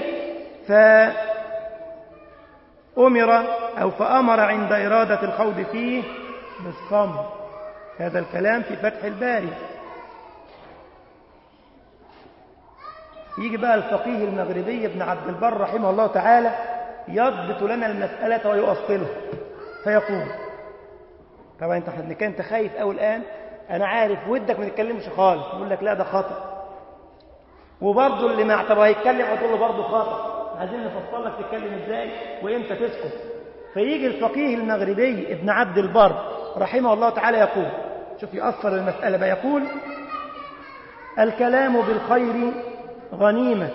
فأمر أو فأمر عند إرادة الخوض فيه بالصمت. هذا الكلام في فتح الباري. يجي بقى الفقيه المغربي ابن عبد البر رحمه الله تعالى يضبط لنا المسألة ويؤصلها فيقول، طبعا انت انت خايف قوي الآن، أنا عارف ودك ما تتكلمش خالص، يقول لك لا ده خطأ، وبرضه اللي ما طب هيتكلم هتقول له برضه خطأ، عايزين نفصل لك تتكلم ازاي وامتى تسكت. فيجي الفقيه المغربي ابن عبد البر رحمه الله تعالى يقول، شوف يأثر المسألة بقى، يقول الكلام بالخير غنيمة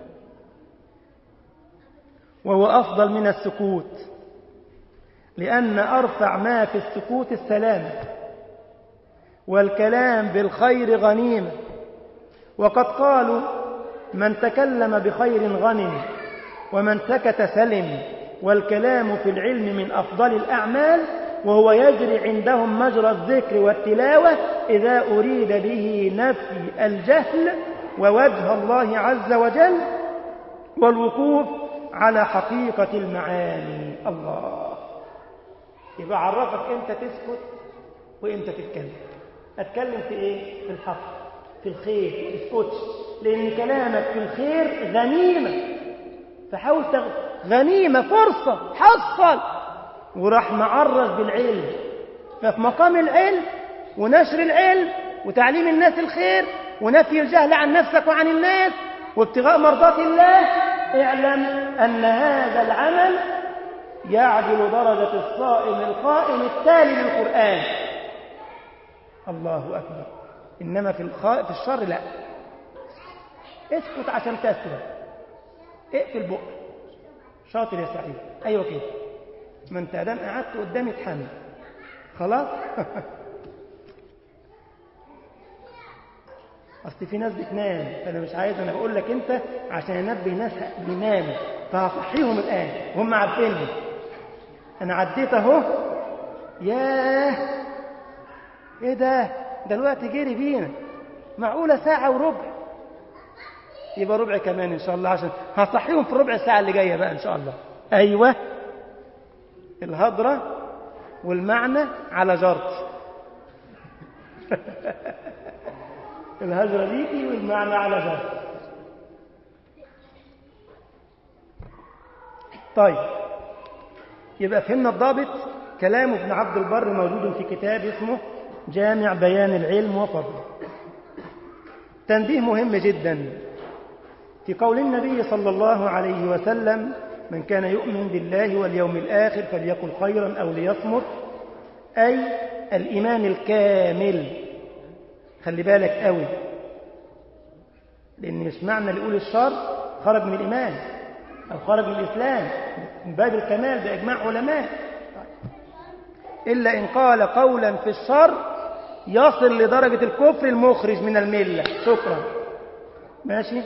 وهو أفضل من السكوت، لأن أرفع ما في السكوت السلام، والكلام بالخير غنيمة، وقد قالوا من تكلم بخير غنم ومن سكت سلم، والكلام في العلم من أفضل الأعمال، وهو يجري عندهم مجرى الذكر والتلاوة إذا أريد به نفي الجهل ووجه الله عز وجل والوقوف على حقيقة المعاني. الله، يبقى عرفك امتى تسكت وامتى تتكلم. اتكلم في ايه؟ في الحق، في الخير، ما تسكتش، لان كلامك في الخير غنيمة، فحاول تغ... غنيمة، فرصة، حصل. وراح معرض بالعلم، ففي مقام العلم ونشر العلم وتعليم الناس الخير ونفي الجهل عن نفسك وعن الناس وابتغاء مرضات الله، اعلم أن هذا العمل يعدل درجة الصائم القائم التالي للقرآن. الله أكبر. إنما في, الخ... في الشر لا، اسكت عشان تسلم، اقفل بقى، شاطر يا سعيد، أيوة كده، ما انت ادام قعدت قدامي اتحمل خلاص. اصل في ناس بتنام، فانا مش عايز، انا بقول لك انت عشان انبه ناس بيناموا، فهصحيهم الان وهم عارفيني. انا عديت اهو، ياه ايه ده، ده الوقت جري بينا، معقوله ساعه وربع، يبقى ربع كمان ان شاء الله، عشان هصحيهم في الربع ساعه اللي جايه بقى ان شاء الله. ايوه، الهضرة والمعنى على جرت. الهجرة ليكي والمعنى على جرت. طيب، يبقى فهمنا الضابط. كلام ابن عبد البر موجود في كتاب اسمه جامع بيان العلم وفضله. تنبيه مهم جدا في قول النبي صلى الله عليه وسلم: من كان يؤمن بالله واليوم الآخر فليقل خيرا أو ليصمت، أي الإيمان الكامل. خلي بالك قوي، لأن مش معنى اللي يقول الشر خرج من الإيمان أو خرج من الإسلام، من باب الكمال بإجماع علماء، إلا إن قال قولا في الشر يصل لدرجة الكفر المخرج من الملة. شكرا، ماشي.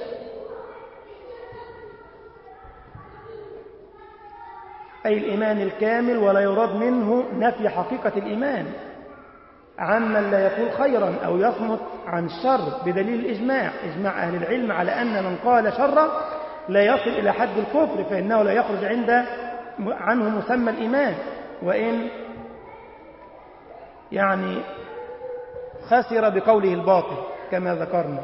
أي الإيمان الكامل، ولا يراد منه نفي حقيقة الإيمان عمن لا يقول خيرا أو يصمت عن الشر، بدليل الإجماع، إجماع أهل العلم على أن من قال شرا لا يصل إلى حد الكفر، فإنه لا يخرج عند عنه مسمى الإيمان، وإن يعني خسر بقوله الباطل كما ذكرنا.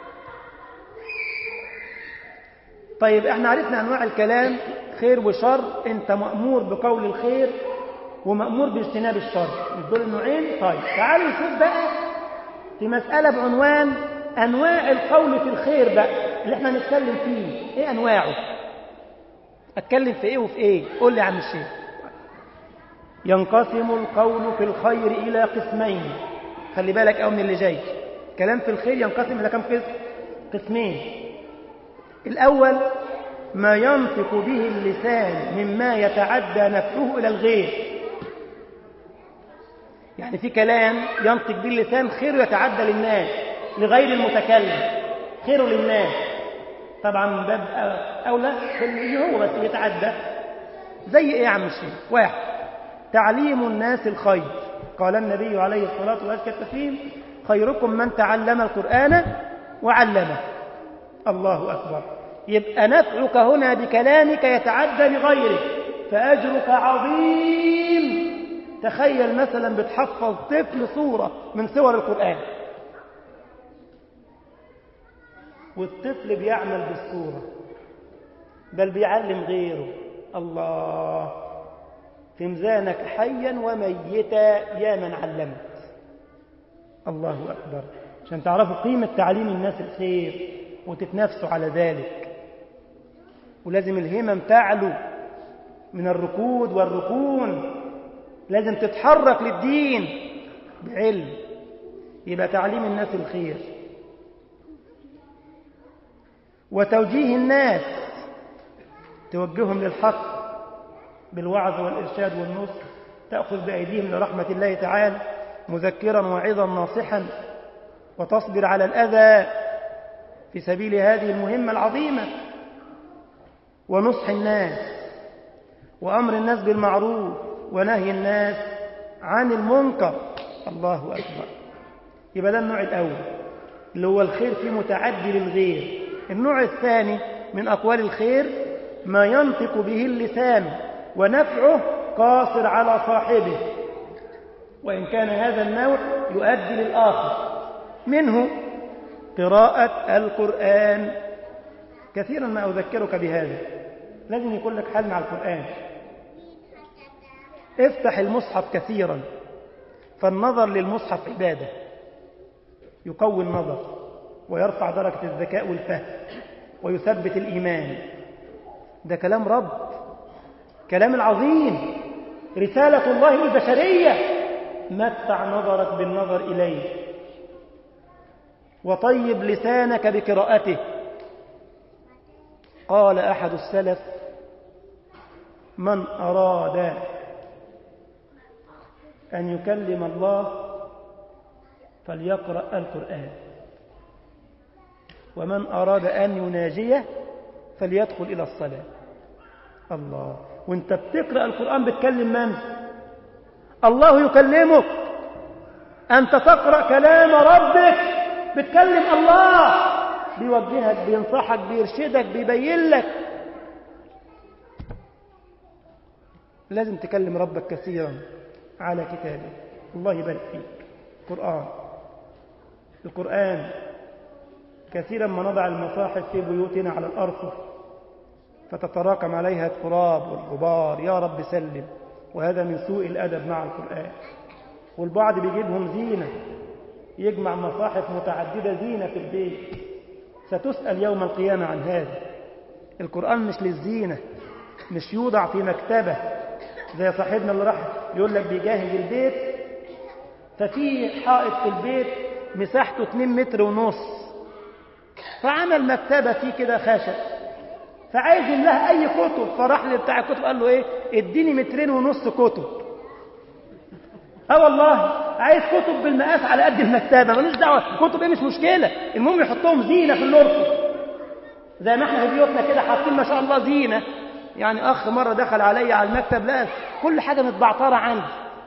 طيب، احنا عرفنا أنواع الكلام، خير وشر. انت مأمور بقول الخير ومأمور باجتناب الشر، دول النوعين. طيب، تعالوا نشوف بقى في مسألة بعنوان أنواع القول في الخير بقى اللي احنا نتكلم فيه. ايه أنواعه؟ أتكلم في ايه وفي ايه؟ قول لي يا عم الشيخ. ينقسم القول في الخير إلى قسمين. خلي بالك أو من اللي جاي، كلام في الخير ينقسم إلى كم قسم؟ قسمين. الأول ما ينطق به اللسان مما يتعدى نفعه إلى الغير، يعني في كلام ينطق به اللسان خير يتعدى للناس لغير المتكلم، خيره للناس، طبعا من باب أولى اللي هو بس يتعدى. زي إيه يا عم الشيخ؟ واحد، تعليم الناس الخير. قال النبي عليه الصلاة والسلام: خيركم من تعلم القرآن وعلمه. الله أكبر. يبقى نفعك هنا بكلامك يتعدى لغيرك، فأجرك عظيم. تخيل مثلا بتحفظ طفل سورة من سور القرآن، والطفل بيعمل بالصورة، بل بيعلم غيره. الله، في ميزانك حيا وميتا يا من علمت. الله أكبر. عشان تعرفوا قيمة تعليم الناس الخير وتتنافسوا على ذلك. ولازم الهمم تعلو من الركود والركون، لازم تتحرك للدين بعلم. يبقى تعليم الناس الخير وتوجيه الناس، توجههم للحق بالوعظ والإرشاد والنصح، تأخذ بأيديهم لرحمة الله تعالى مذكرا واعظا ناصحا، وتصبر على الأذى في سبيل هذه المهمة العظيمة، ونصح الناس وأمر الناس بالمعروف ونهي الناس عن المنكر. الله أكبر. يبقى ده النوع الأول اللي هو الخير فيه متعدي للغير. النوع الثاني من أقوال الخير ما ينطق به اللسان ونفعه قاصر على صاحبه، وإن كان هذا النوع يؤدي للآخر. منه قراءة القرآن. كثيرا ما أذكرك بهذا، لازم يكون لك حل مع القرآن. افتح المصحف كثيرا، فالنظر للمصحف عبادة، يقوي النظر ويرفع درجة الذكاء والفهم ويثبت الإيمان. ده كلام رب، كلام العظيم، رسالة الله للبشرية. متع نظرك بالنظر إليه، وطيب لسانك بقراءته. قال أحد السلف: من أراد أن يكلم الله فليقرأ القرآن، ومن أراد أن يناجيه فليدخل إلى الصلاة. الله، وانت بتقرأ القرآن بتكلم من؟ الله يكلمك. أنت تقرأ كلام ربك، بتكلم الله، بيوجهك، بينصحك، بيرشدك، بيبين لك. لازم تكلم ربك كثيرا على كتابه. الله يبارك فيك. قرآن القرآن كثيرا ما نضع المصاحف في بيوتنا على الأرفف فتتراكم عليها التراب والغبار، يا رب سلم. وهذا من سوء الأدب مع القرآن. والبعض بيجيبهم زينة، يجمع مصاحف متعددة زينة في البيت. ستسأل يوم القيامة عن هذا. القرآن مش للزينة، مش يوضع في مكتبة زي صاحبنا اللي راح يقول لك بيجهز البيت، ففي حائط في البيت مساحته اتنين متر ونص، فعمل مكتبة فيه كده خشب، فعايز لها أي كتب، فراح لبتاع الكتب قال له إيه؟ اديني مترين ونص كتب. اه والله عايز كتب بالمقاس على قد المكتبة، ملوش دعوة كتب ايه، مش مشكلة، المهم يحطهم زينة في الأرفف زي ما احنا في بيوتنا كده حاطين ما شاء الله زينة. يعني أخ مرة دخل علي على المكتب لقى كل حاجة متبعترة عندي،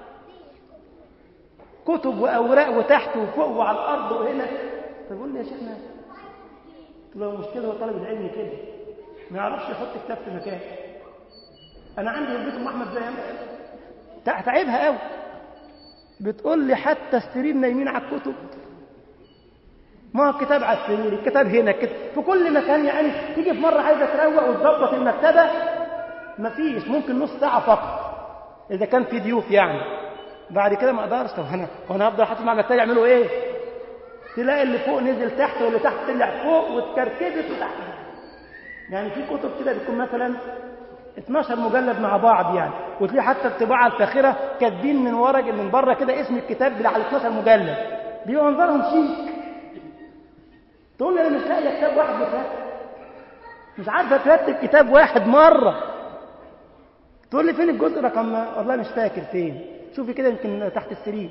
كتب وأوراق وتحت وفوق وعلى الأرض وهنا. فبقول لي يا شيخنا، لو مشكلة هو طالب العلم كده ما يعرفش يحط كتاب في مكان. أنا عندي في البيت أم أحمد زي تعبها قوي، بتقول لي حتى السرير نايمين على الكتب. ما هو الكتاب على السرير، الكتاب هنا كده في كل مكان. يعني تيجي في مرة عايزة تروق وتظبط المكتبة، مفيش، ممكن نص ساعة فقط إذا كان في ضيوف يعني. بعد كده ما أقدرش. طب أنا وأنا هفضل حاطط مع المكتبة يعملوا إيه؟ تلاقي اللي فوق نزل تحت واللي تحت طلع فوق واتكركبت وتحت. يعني في كتب كده بتكون مثلا اتناشر مجلد مع بعض يعني، وتلاقي حتى الطباعة الفاخرة كاتبين من ورا من بره كده اسم الكتاب على اتناشر مجلد، بيبقى منظرهم شيك. تقول لي انا مش لاقي كتاب واحد مترتب، مش عارفه ترتب كتاب واحد مره. تقول لي فين الجزء رقم، والله مش فاكر فين، شوفي كده يمكن تحت السرير.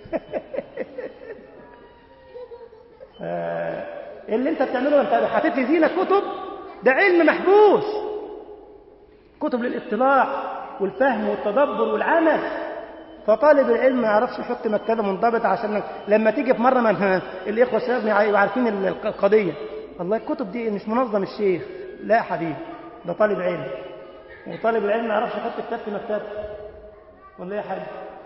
اللي انت بتعمله انت حاطط لي زينه كتب، ده علم محبوس، كتب للاطلاع والفهم والتدبر والعمل. فطالب العلم ما يعرفش يحط مكتبه منضبطه عشان لما تيجي في مره من الاخوه الشباب يبقوا عارفين القضيه. والله الكتب دي مش منظم الشيخ، لا يا حبيبي، ده طالب علم، وطالب العلم ما يعرفش يحط كتاب في مكتبه. ولا يا حاج؟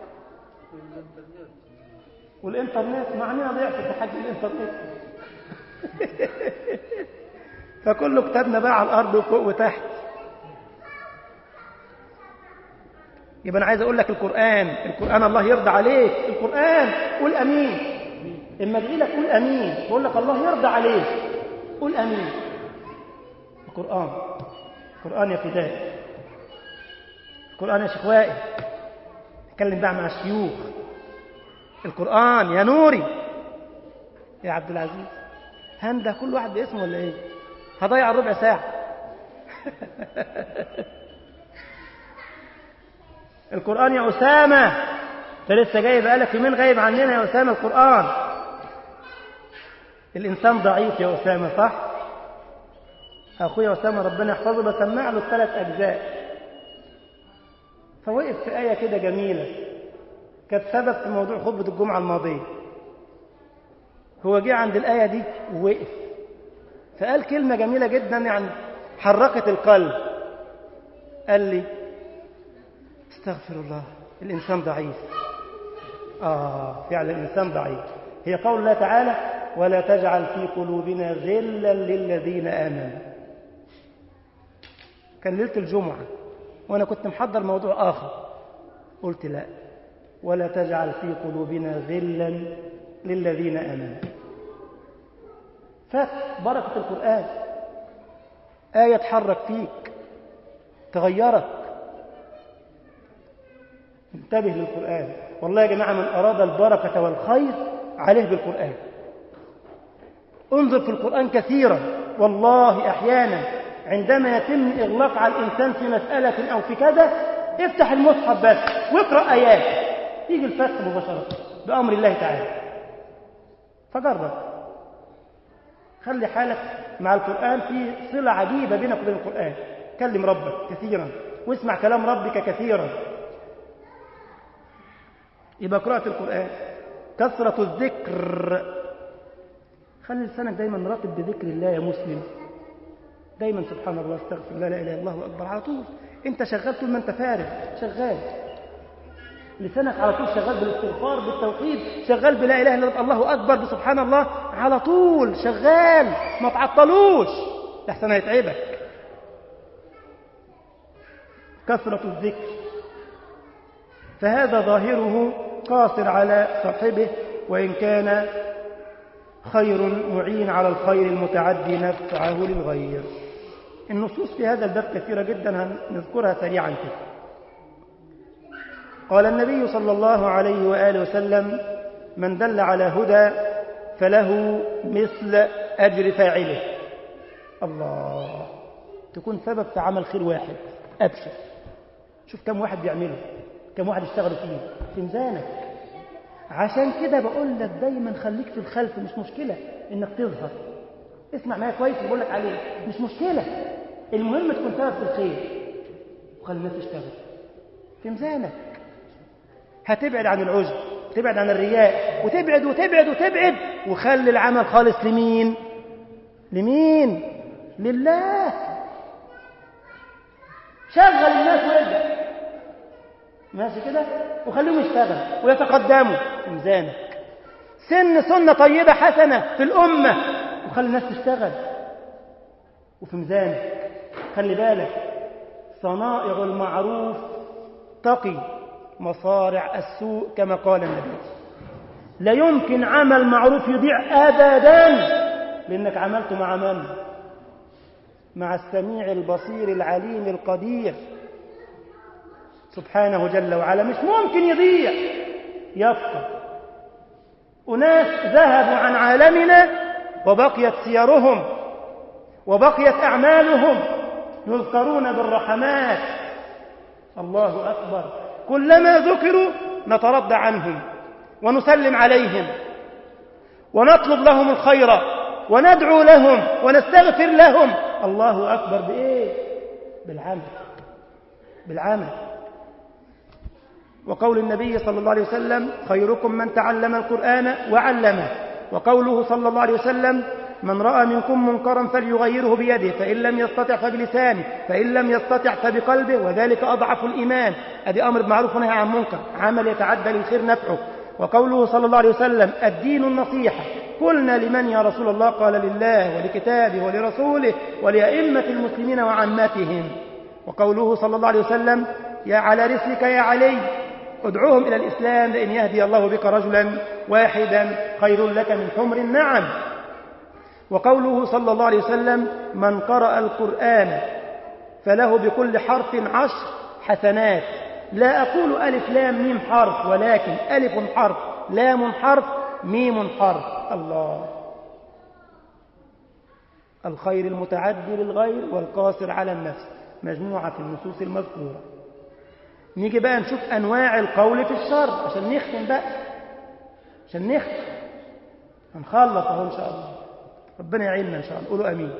والانترنت معناها ضعف في حاج الانترنت. فكله كتابنا بقى على الأرض وفوق وتحت. يبقى أنا عايز أقول لك القرآن القرآن الله يرضى عليك. القرآن قول أمين. إما أدعي لك قول أمين، بقول لك الله يرضى عليك قول أمين. القرآن القرآن يا فداء، القرآن يا شيخ وائل، نتكلم بقى مع الشيوخ. القرآن يا نوري يا عبد العزيز. هنده كل واحد باسمه ولا ايه؟ هضيع الربع ساعة. القرآن يا أسامة، انت لسه جاي بقالك يومين غايب عننا يا أسامة. القرآن. الإنسان ضعيف يا أسامة صح؟ أخويا أسامة ربنا يحفظه بسمع له الثلاث أجزاء، فوقف في آية كده جميلة كانت سبب في موضوع خطبة الجمعة الماضية. هو جه عند الآية دي ووقف فقال كلمة جميلة جدا يعني حركت القلب. قال لي استغفر الله الإنسان ضعيف. آه فعلا الإنسان ضعيف. هي قول الله تعالى ولا تجعل في قلوبنا غلا للذين آمنوا. كان ليلة الجمعة وأنا كنت محضر موضوع آخر، قلت لا، ولا تجعل في قلوبنا غلا للذين آمنوا. فات بركة القرآن، آية تحرك فيك تغيرك. انتبه للقرآن. والله يا جماعة من أراد البركة والخير عليه بالقرآن. انظر في القرآن كثيرا. والله أحيانا عندما يتم إغلاق على الإنسان في مسألة أو في كذا افتح المصحف بس واقرأ آيات يجي الفتح مباشرة بأمر الله تعالى. فجرب، خلي حالك مع القرآن في صلة عجيبة بينك وبين القرآن. كلم ربك كثيرا واسمع كلام ربك كثيرا. يبقى قراءة القرآن، كثرة الذكر. خلي لسانك دايما راتب بذكر الله يا مسلم. دايما سبحان الله استغفر الله لا اله الا الله اكبر على طول. انت شغال طول ما انت فارغ شغال، لسانك على طول شغال بالاستغفار بالتوحيد، شغال بلا اله الا الله الله اكبر بسبحان الله على طول شغال، ما تعطلوش لحسن هيتعبك. كثرة الذكر، فهذا ظاهره قاصر على صاحبه وإن كان خير معين على الخير المتعدي نفعه للغير. النصوص في هذا الباب كثيرة جدا هنذكرها سريعا كده. قال النبي صلى الله عليه وآله وسلم من دل على هدى فله مثل أجر فاعله. الله، تكون سبب في عمل خير واحد أبشر. شوف كم واحد بيعمله، كم واحد يشتغل فيه في ميزانك. عشان كده بقول لك دايما خليك في الخلف، مش مشكلة انك تظهر. اسمع معايا كويس اللي بقول لك عليه، مش مشكلة، المهم تكون سبب في الخير وخلي الناس تشتغل في ميزانك. هتبعد عن العجب، تبعد عن الرياء، وتبعد وتبعد وتبعد، وخلي العمل خالص لمين؟ لمين؟ لله. شغل الناس وابدأ ماشي كده، وخليهم يشتغل ويتقدموا في ميزانك. سن سنة طيبة حسنة في الأمة وخلي الناس تشتغل وفي ميزانك. خلي بالك، صنائع المعروف تقي مصارع السوء كما قال النبي. لا يمكن عمل معروف يضيع أبدا لأنك عملته مع من؟ مع السميع البصير العليم القدير سبحانه جل وعلا. مش ممكن يضيع. يبقى أناس ذهبوا عن عالمنا وبقيت سيرهم وبقيت أعمالهم يذكرون بالرحمات. الله أكبر. كلما ذكروا نترضى عنهم ونسلم عليهم ونطلب لهم الخير وندعو لهم ونستغفر لهم. الله أكبر. بإيه؟ بالعمل، بالعمل. وقول النبي صلى الله عليه وسلم خيركم من تعلم القرآن وعلمه. وقوله صلى الله عليه وسلم من رأى منكم منكرا فليغيره بيده فإن لم يستطع فبلسانه فإن لم يستطع فبقلبه وذلك أضعف الإيمان. أدي أمر بمعروف ونهي عن منكر، عمل يتعدى للخير نفعه. وقوله صلى الله عليه وسلم الدين النصيحة قلنا لمن يا رسول الله؟ قال لله ولكتابه ولرسوله ولأئمة المسلمين وعامتهم. وقوله صلى الله عليه وسلم يا على رسلك يا علي ادعوهم إلى الإسلام لأن يهدي الله بك رجلا واحدا خير لك من حمر النعم. وقوله صلى الله عليه وسلم من قرأ القرآن فله بكل حرف عشر حسنات. لا أقول ألف لام ميم حرف، ولكن ألف حرف لام حرف ميم حرف. الله، الخير المتعدي للغير والقاصر على النفس، مجموعة في النصوص المذكورة. نيجي بقى نشوف أنواع القول في الشر عشان نختم بقى، عشان نختم هنخلص اهو إن شاء الله، ربنا يعيننا إن شاء الله. قولوا أمين.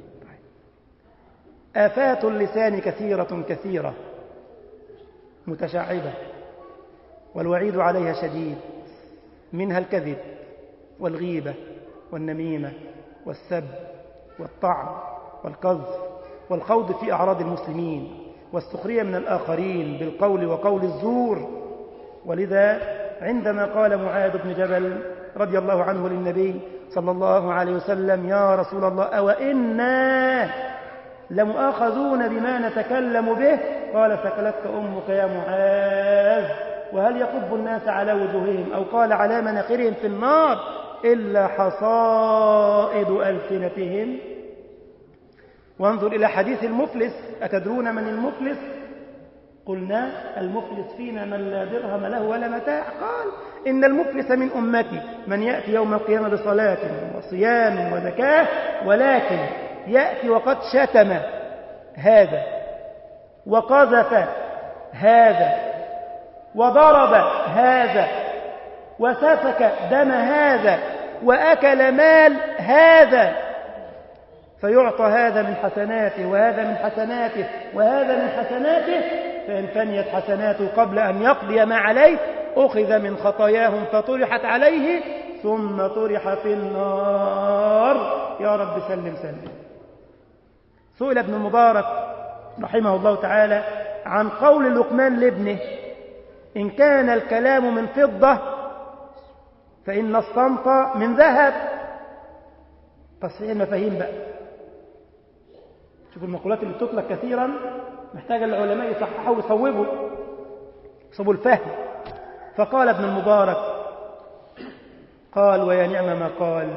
آفات اللسان كثيرة كثيرة متشعبة والوعيد عليها شديد، منها الكذب والغيبة والنميمة والسب والطعن والقذف والخوض في أعراض المسلمين والسخرية من الآخرين بالقول وقول الزور. ولذا عندما قال معاذ بن جبل رضي الله عنه للنبي صلى الله عليه وسلم يا رسول الله أو إنا لمؤاخذون بما نتكلم به، قال ثكلتك أمك يا معاذ، وهل يكب الناس على وجوههم أو قال على مناخرهم في النار إلا حصائد ألسنتهم. وانظر إلى حديث المفلس، أتدرون من المفلس؟ قلنا المفلس فينا من لا درهم له ولا متاع. قال إن المفلس من أمتي من يأتي يوم القيامة بصلاة وصيام وزكاة ولكن يأتي وقد شتم هذا وقذف هذا وضرب هذا وسفك دم هذا وأكل مال هذا، فيعطى هذا من حسناته وهذا من حسناته وهذا من حسناته، فإن فنيت حسناته قبل أن يقضي ما عليه أخذ من خطاياهم فطرحت عليه ثم طرح في النار. يا رب سلم سلم. سئل ابن المبارك رحمه الله تعالى عن قول لقمان لابنه إن كان الكلام من فضة فإن الصمت من ذهب. تصحيح المفاهيم بقى، شوفوا المقولات اللي بتطلق كثيرا محتاجة العلماء يصححوا ويصوبوا صبوا الفهم. فقال ابن المبارك قال ويا نعم ما قال،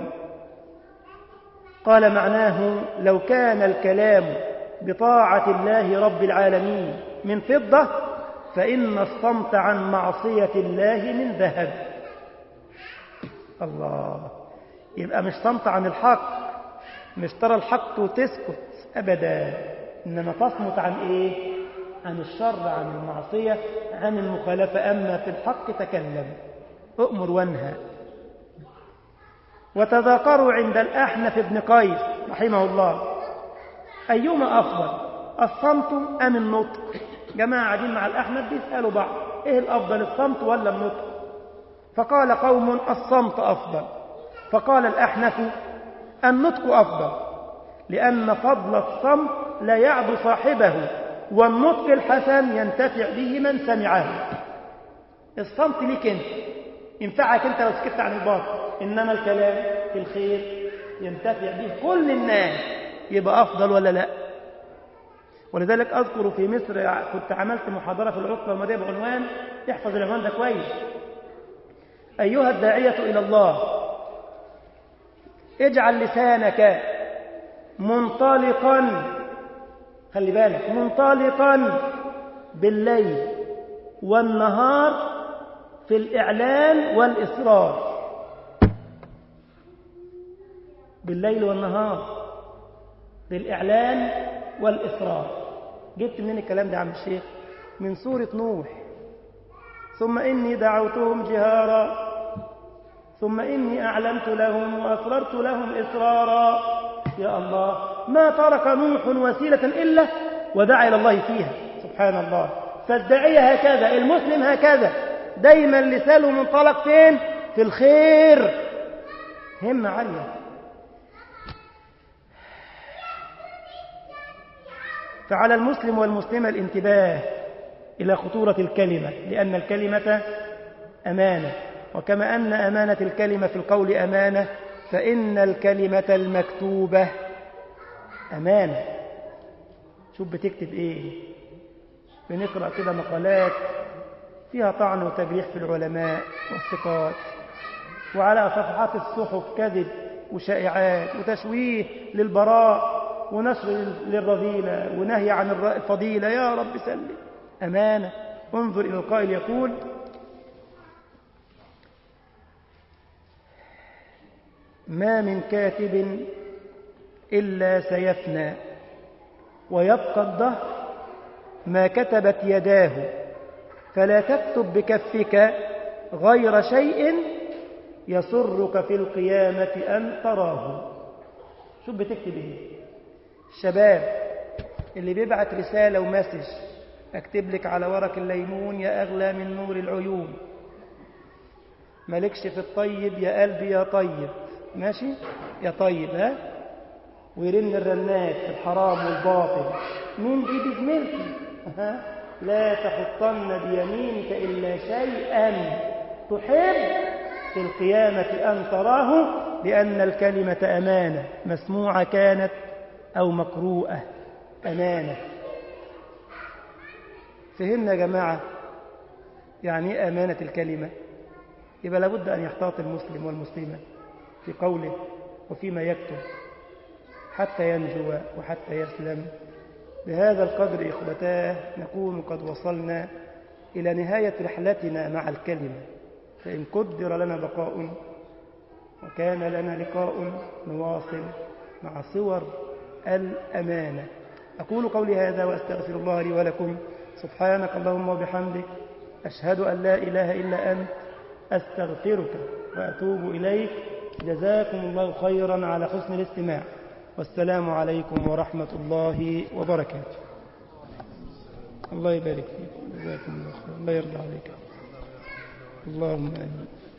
قال معناه لو كان الكلام بطاعة الله رب العالمين من فضة فإن الصمت عن معصية الله من ذهب. الله، يبقى مش صمت عن الحق، مش ترى الحق وتسكت أبدا، إنما تصمت عن إيه؟ عن الشر، عن المعصية، عن المخالفة. أما في الحق تكلم، أؤمر وانهى. وتذاكروا عند الأحنف بن قيس رحمه الله أيما أفضل الصمت أم النطق؟ جماعة قاعدين مع الأحنف بيسألوا بعض إيه الأفضل الصمت ولا النطق؟ فقال قوم الصمت أفضل، فقال الأحنف النطق أفضل، لأن فضل الصمت لا يعد صاحبه، والنطق الحسن ينتفع به من سمعه. الصمت ليك انت، ينفعك انت لو سكت عن الباطل، إنما الكلام في الخير ينتفع به كل الناس، يبقى أفضل ولا لا؟ ولذلك أذكر في مصر كنت عملت محاضرة في العطلة الماضية بعنوان، احفظ العنوان ده كويس، أيها الداعية إلى الله اجعل لسانك منطلقا، خلي بالك، منطلقا بالليل والنهار في الإعلان والإصرار. بالليل والنهار بالإعلان والإصرار. جبت منين الكلام ده يا عم الشيخ؟ من سورة نوح، ثم إني دعوتهم جهارا ثم إني أعلنت لهم وأسررت لهم إسرارا. يا الله، ما ترك نوح وسيلة إلا ودعا إلى الله فيها، سبحان الله. فالداعية هكذا، المسلم هكذا، دايما لسانه منطلق فين؟ في الخير، همة عالية. فعلى المسلم والمسلمة الانتباه إلى خطورة الكلمة، لأن الكلمة أمانة، وكما أن أمانة الكلمة في القول أمانة، فإن الكلمة المكتوبة أمانة. شوف بتكتب إيه. بنقرأ كده مقالات فيها طعن وتجريح في العلماء والثقات، وعلى صفحات الصحف كذب وشائعات وتشويه للبراء ونشر للرذيلة ونهي عن الفضيلة. يا رب سلم. أمانة. انظر إلى القائل يقول: ما من كاتب إلا سيفنى ويبقى الدهر ما كتبت يداه، فلا تكتب بكفك غير شيء يسرك في القيامة أن تراه. شوف بتكتب إيه. الشباب اللي بيبعت رسالة ومسج: أكتب لك على ورق الليمون يا أغلى من نور العيون، مالكش في الطيب يا قلبي يا طيب، ماشي يا طيب، ها، ويرن الرنات في الحرام والباطل. مين دي؟ دي زميلتي. ها، لا تحطن بيمينك إلا شيئا تحب في القيامة أن تراه، لأن الكلمة أمانة، مسموعة كانت أو مقروءة. أمانة. فهمنا يا جماعة يعني إيه أمانة الكلمة؟ يبقى لابد أن يحتاط المسلم والمسلمة في قوله وفيما يكتب حتى ينجو وحتى يسلم. بهذا القدر إخوتاه نكون قد وصلنا إلى نهاية رحلتنا مع الكلمة، فإن قدر لنا بقاء وكان لنا لقاء نواصل مع صور الأمانة. أقول قولي هذا وأستغفر الله لي ولكم. سبحانك اللهم وبحمدك، أشهد أن لا إله إلا أنت، أستغفرك وأتوب إليك. جزاكم الله خيرا على حسن الاستماع، والسلام عليكم ورحمة الله وبركاته. الله يبارك فيكم. جزاكم الله خيرا. الله يرضى عليك. اللهم آمين.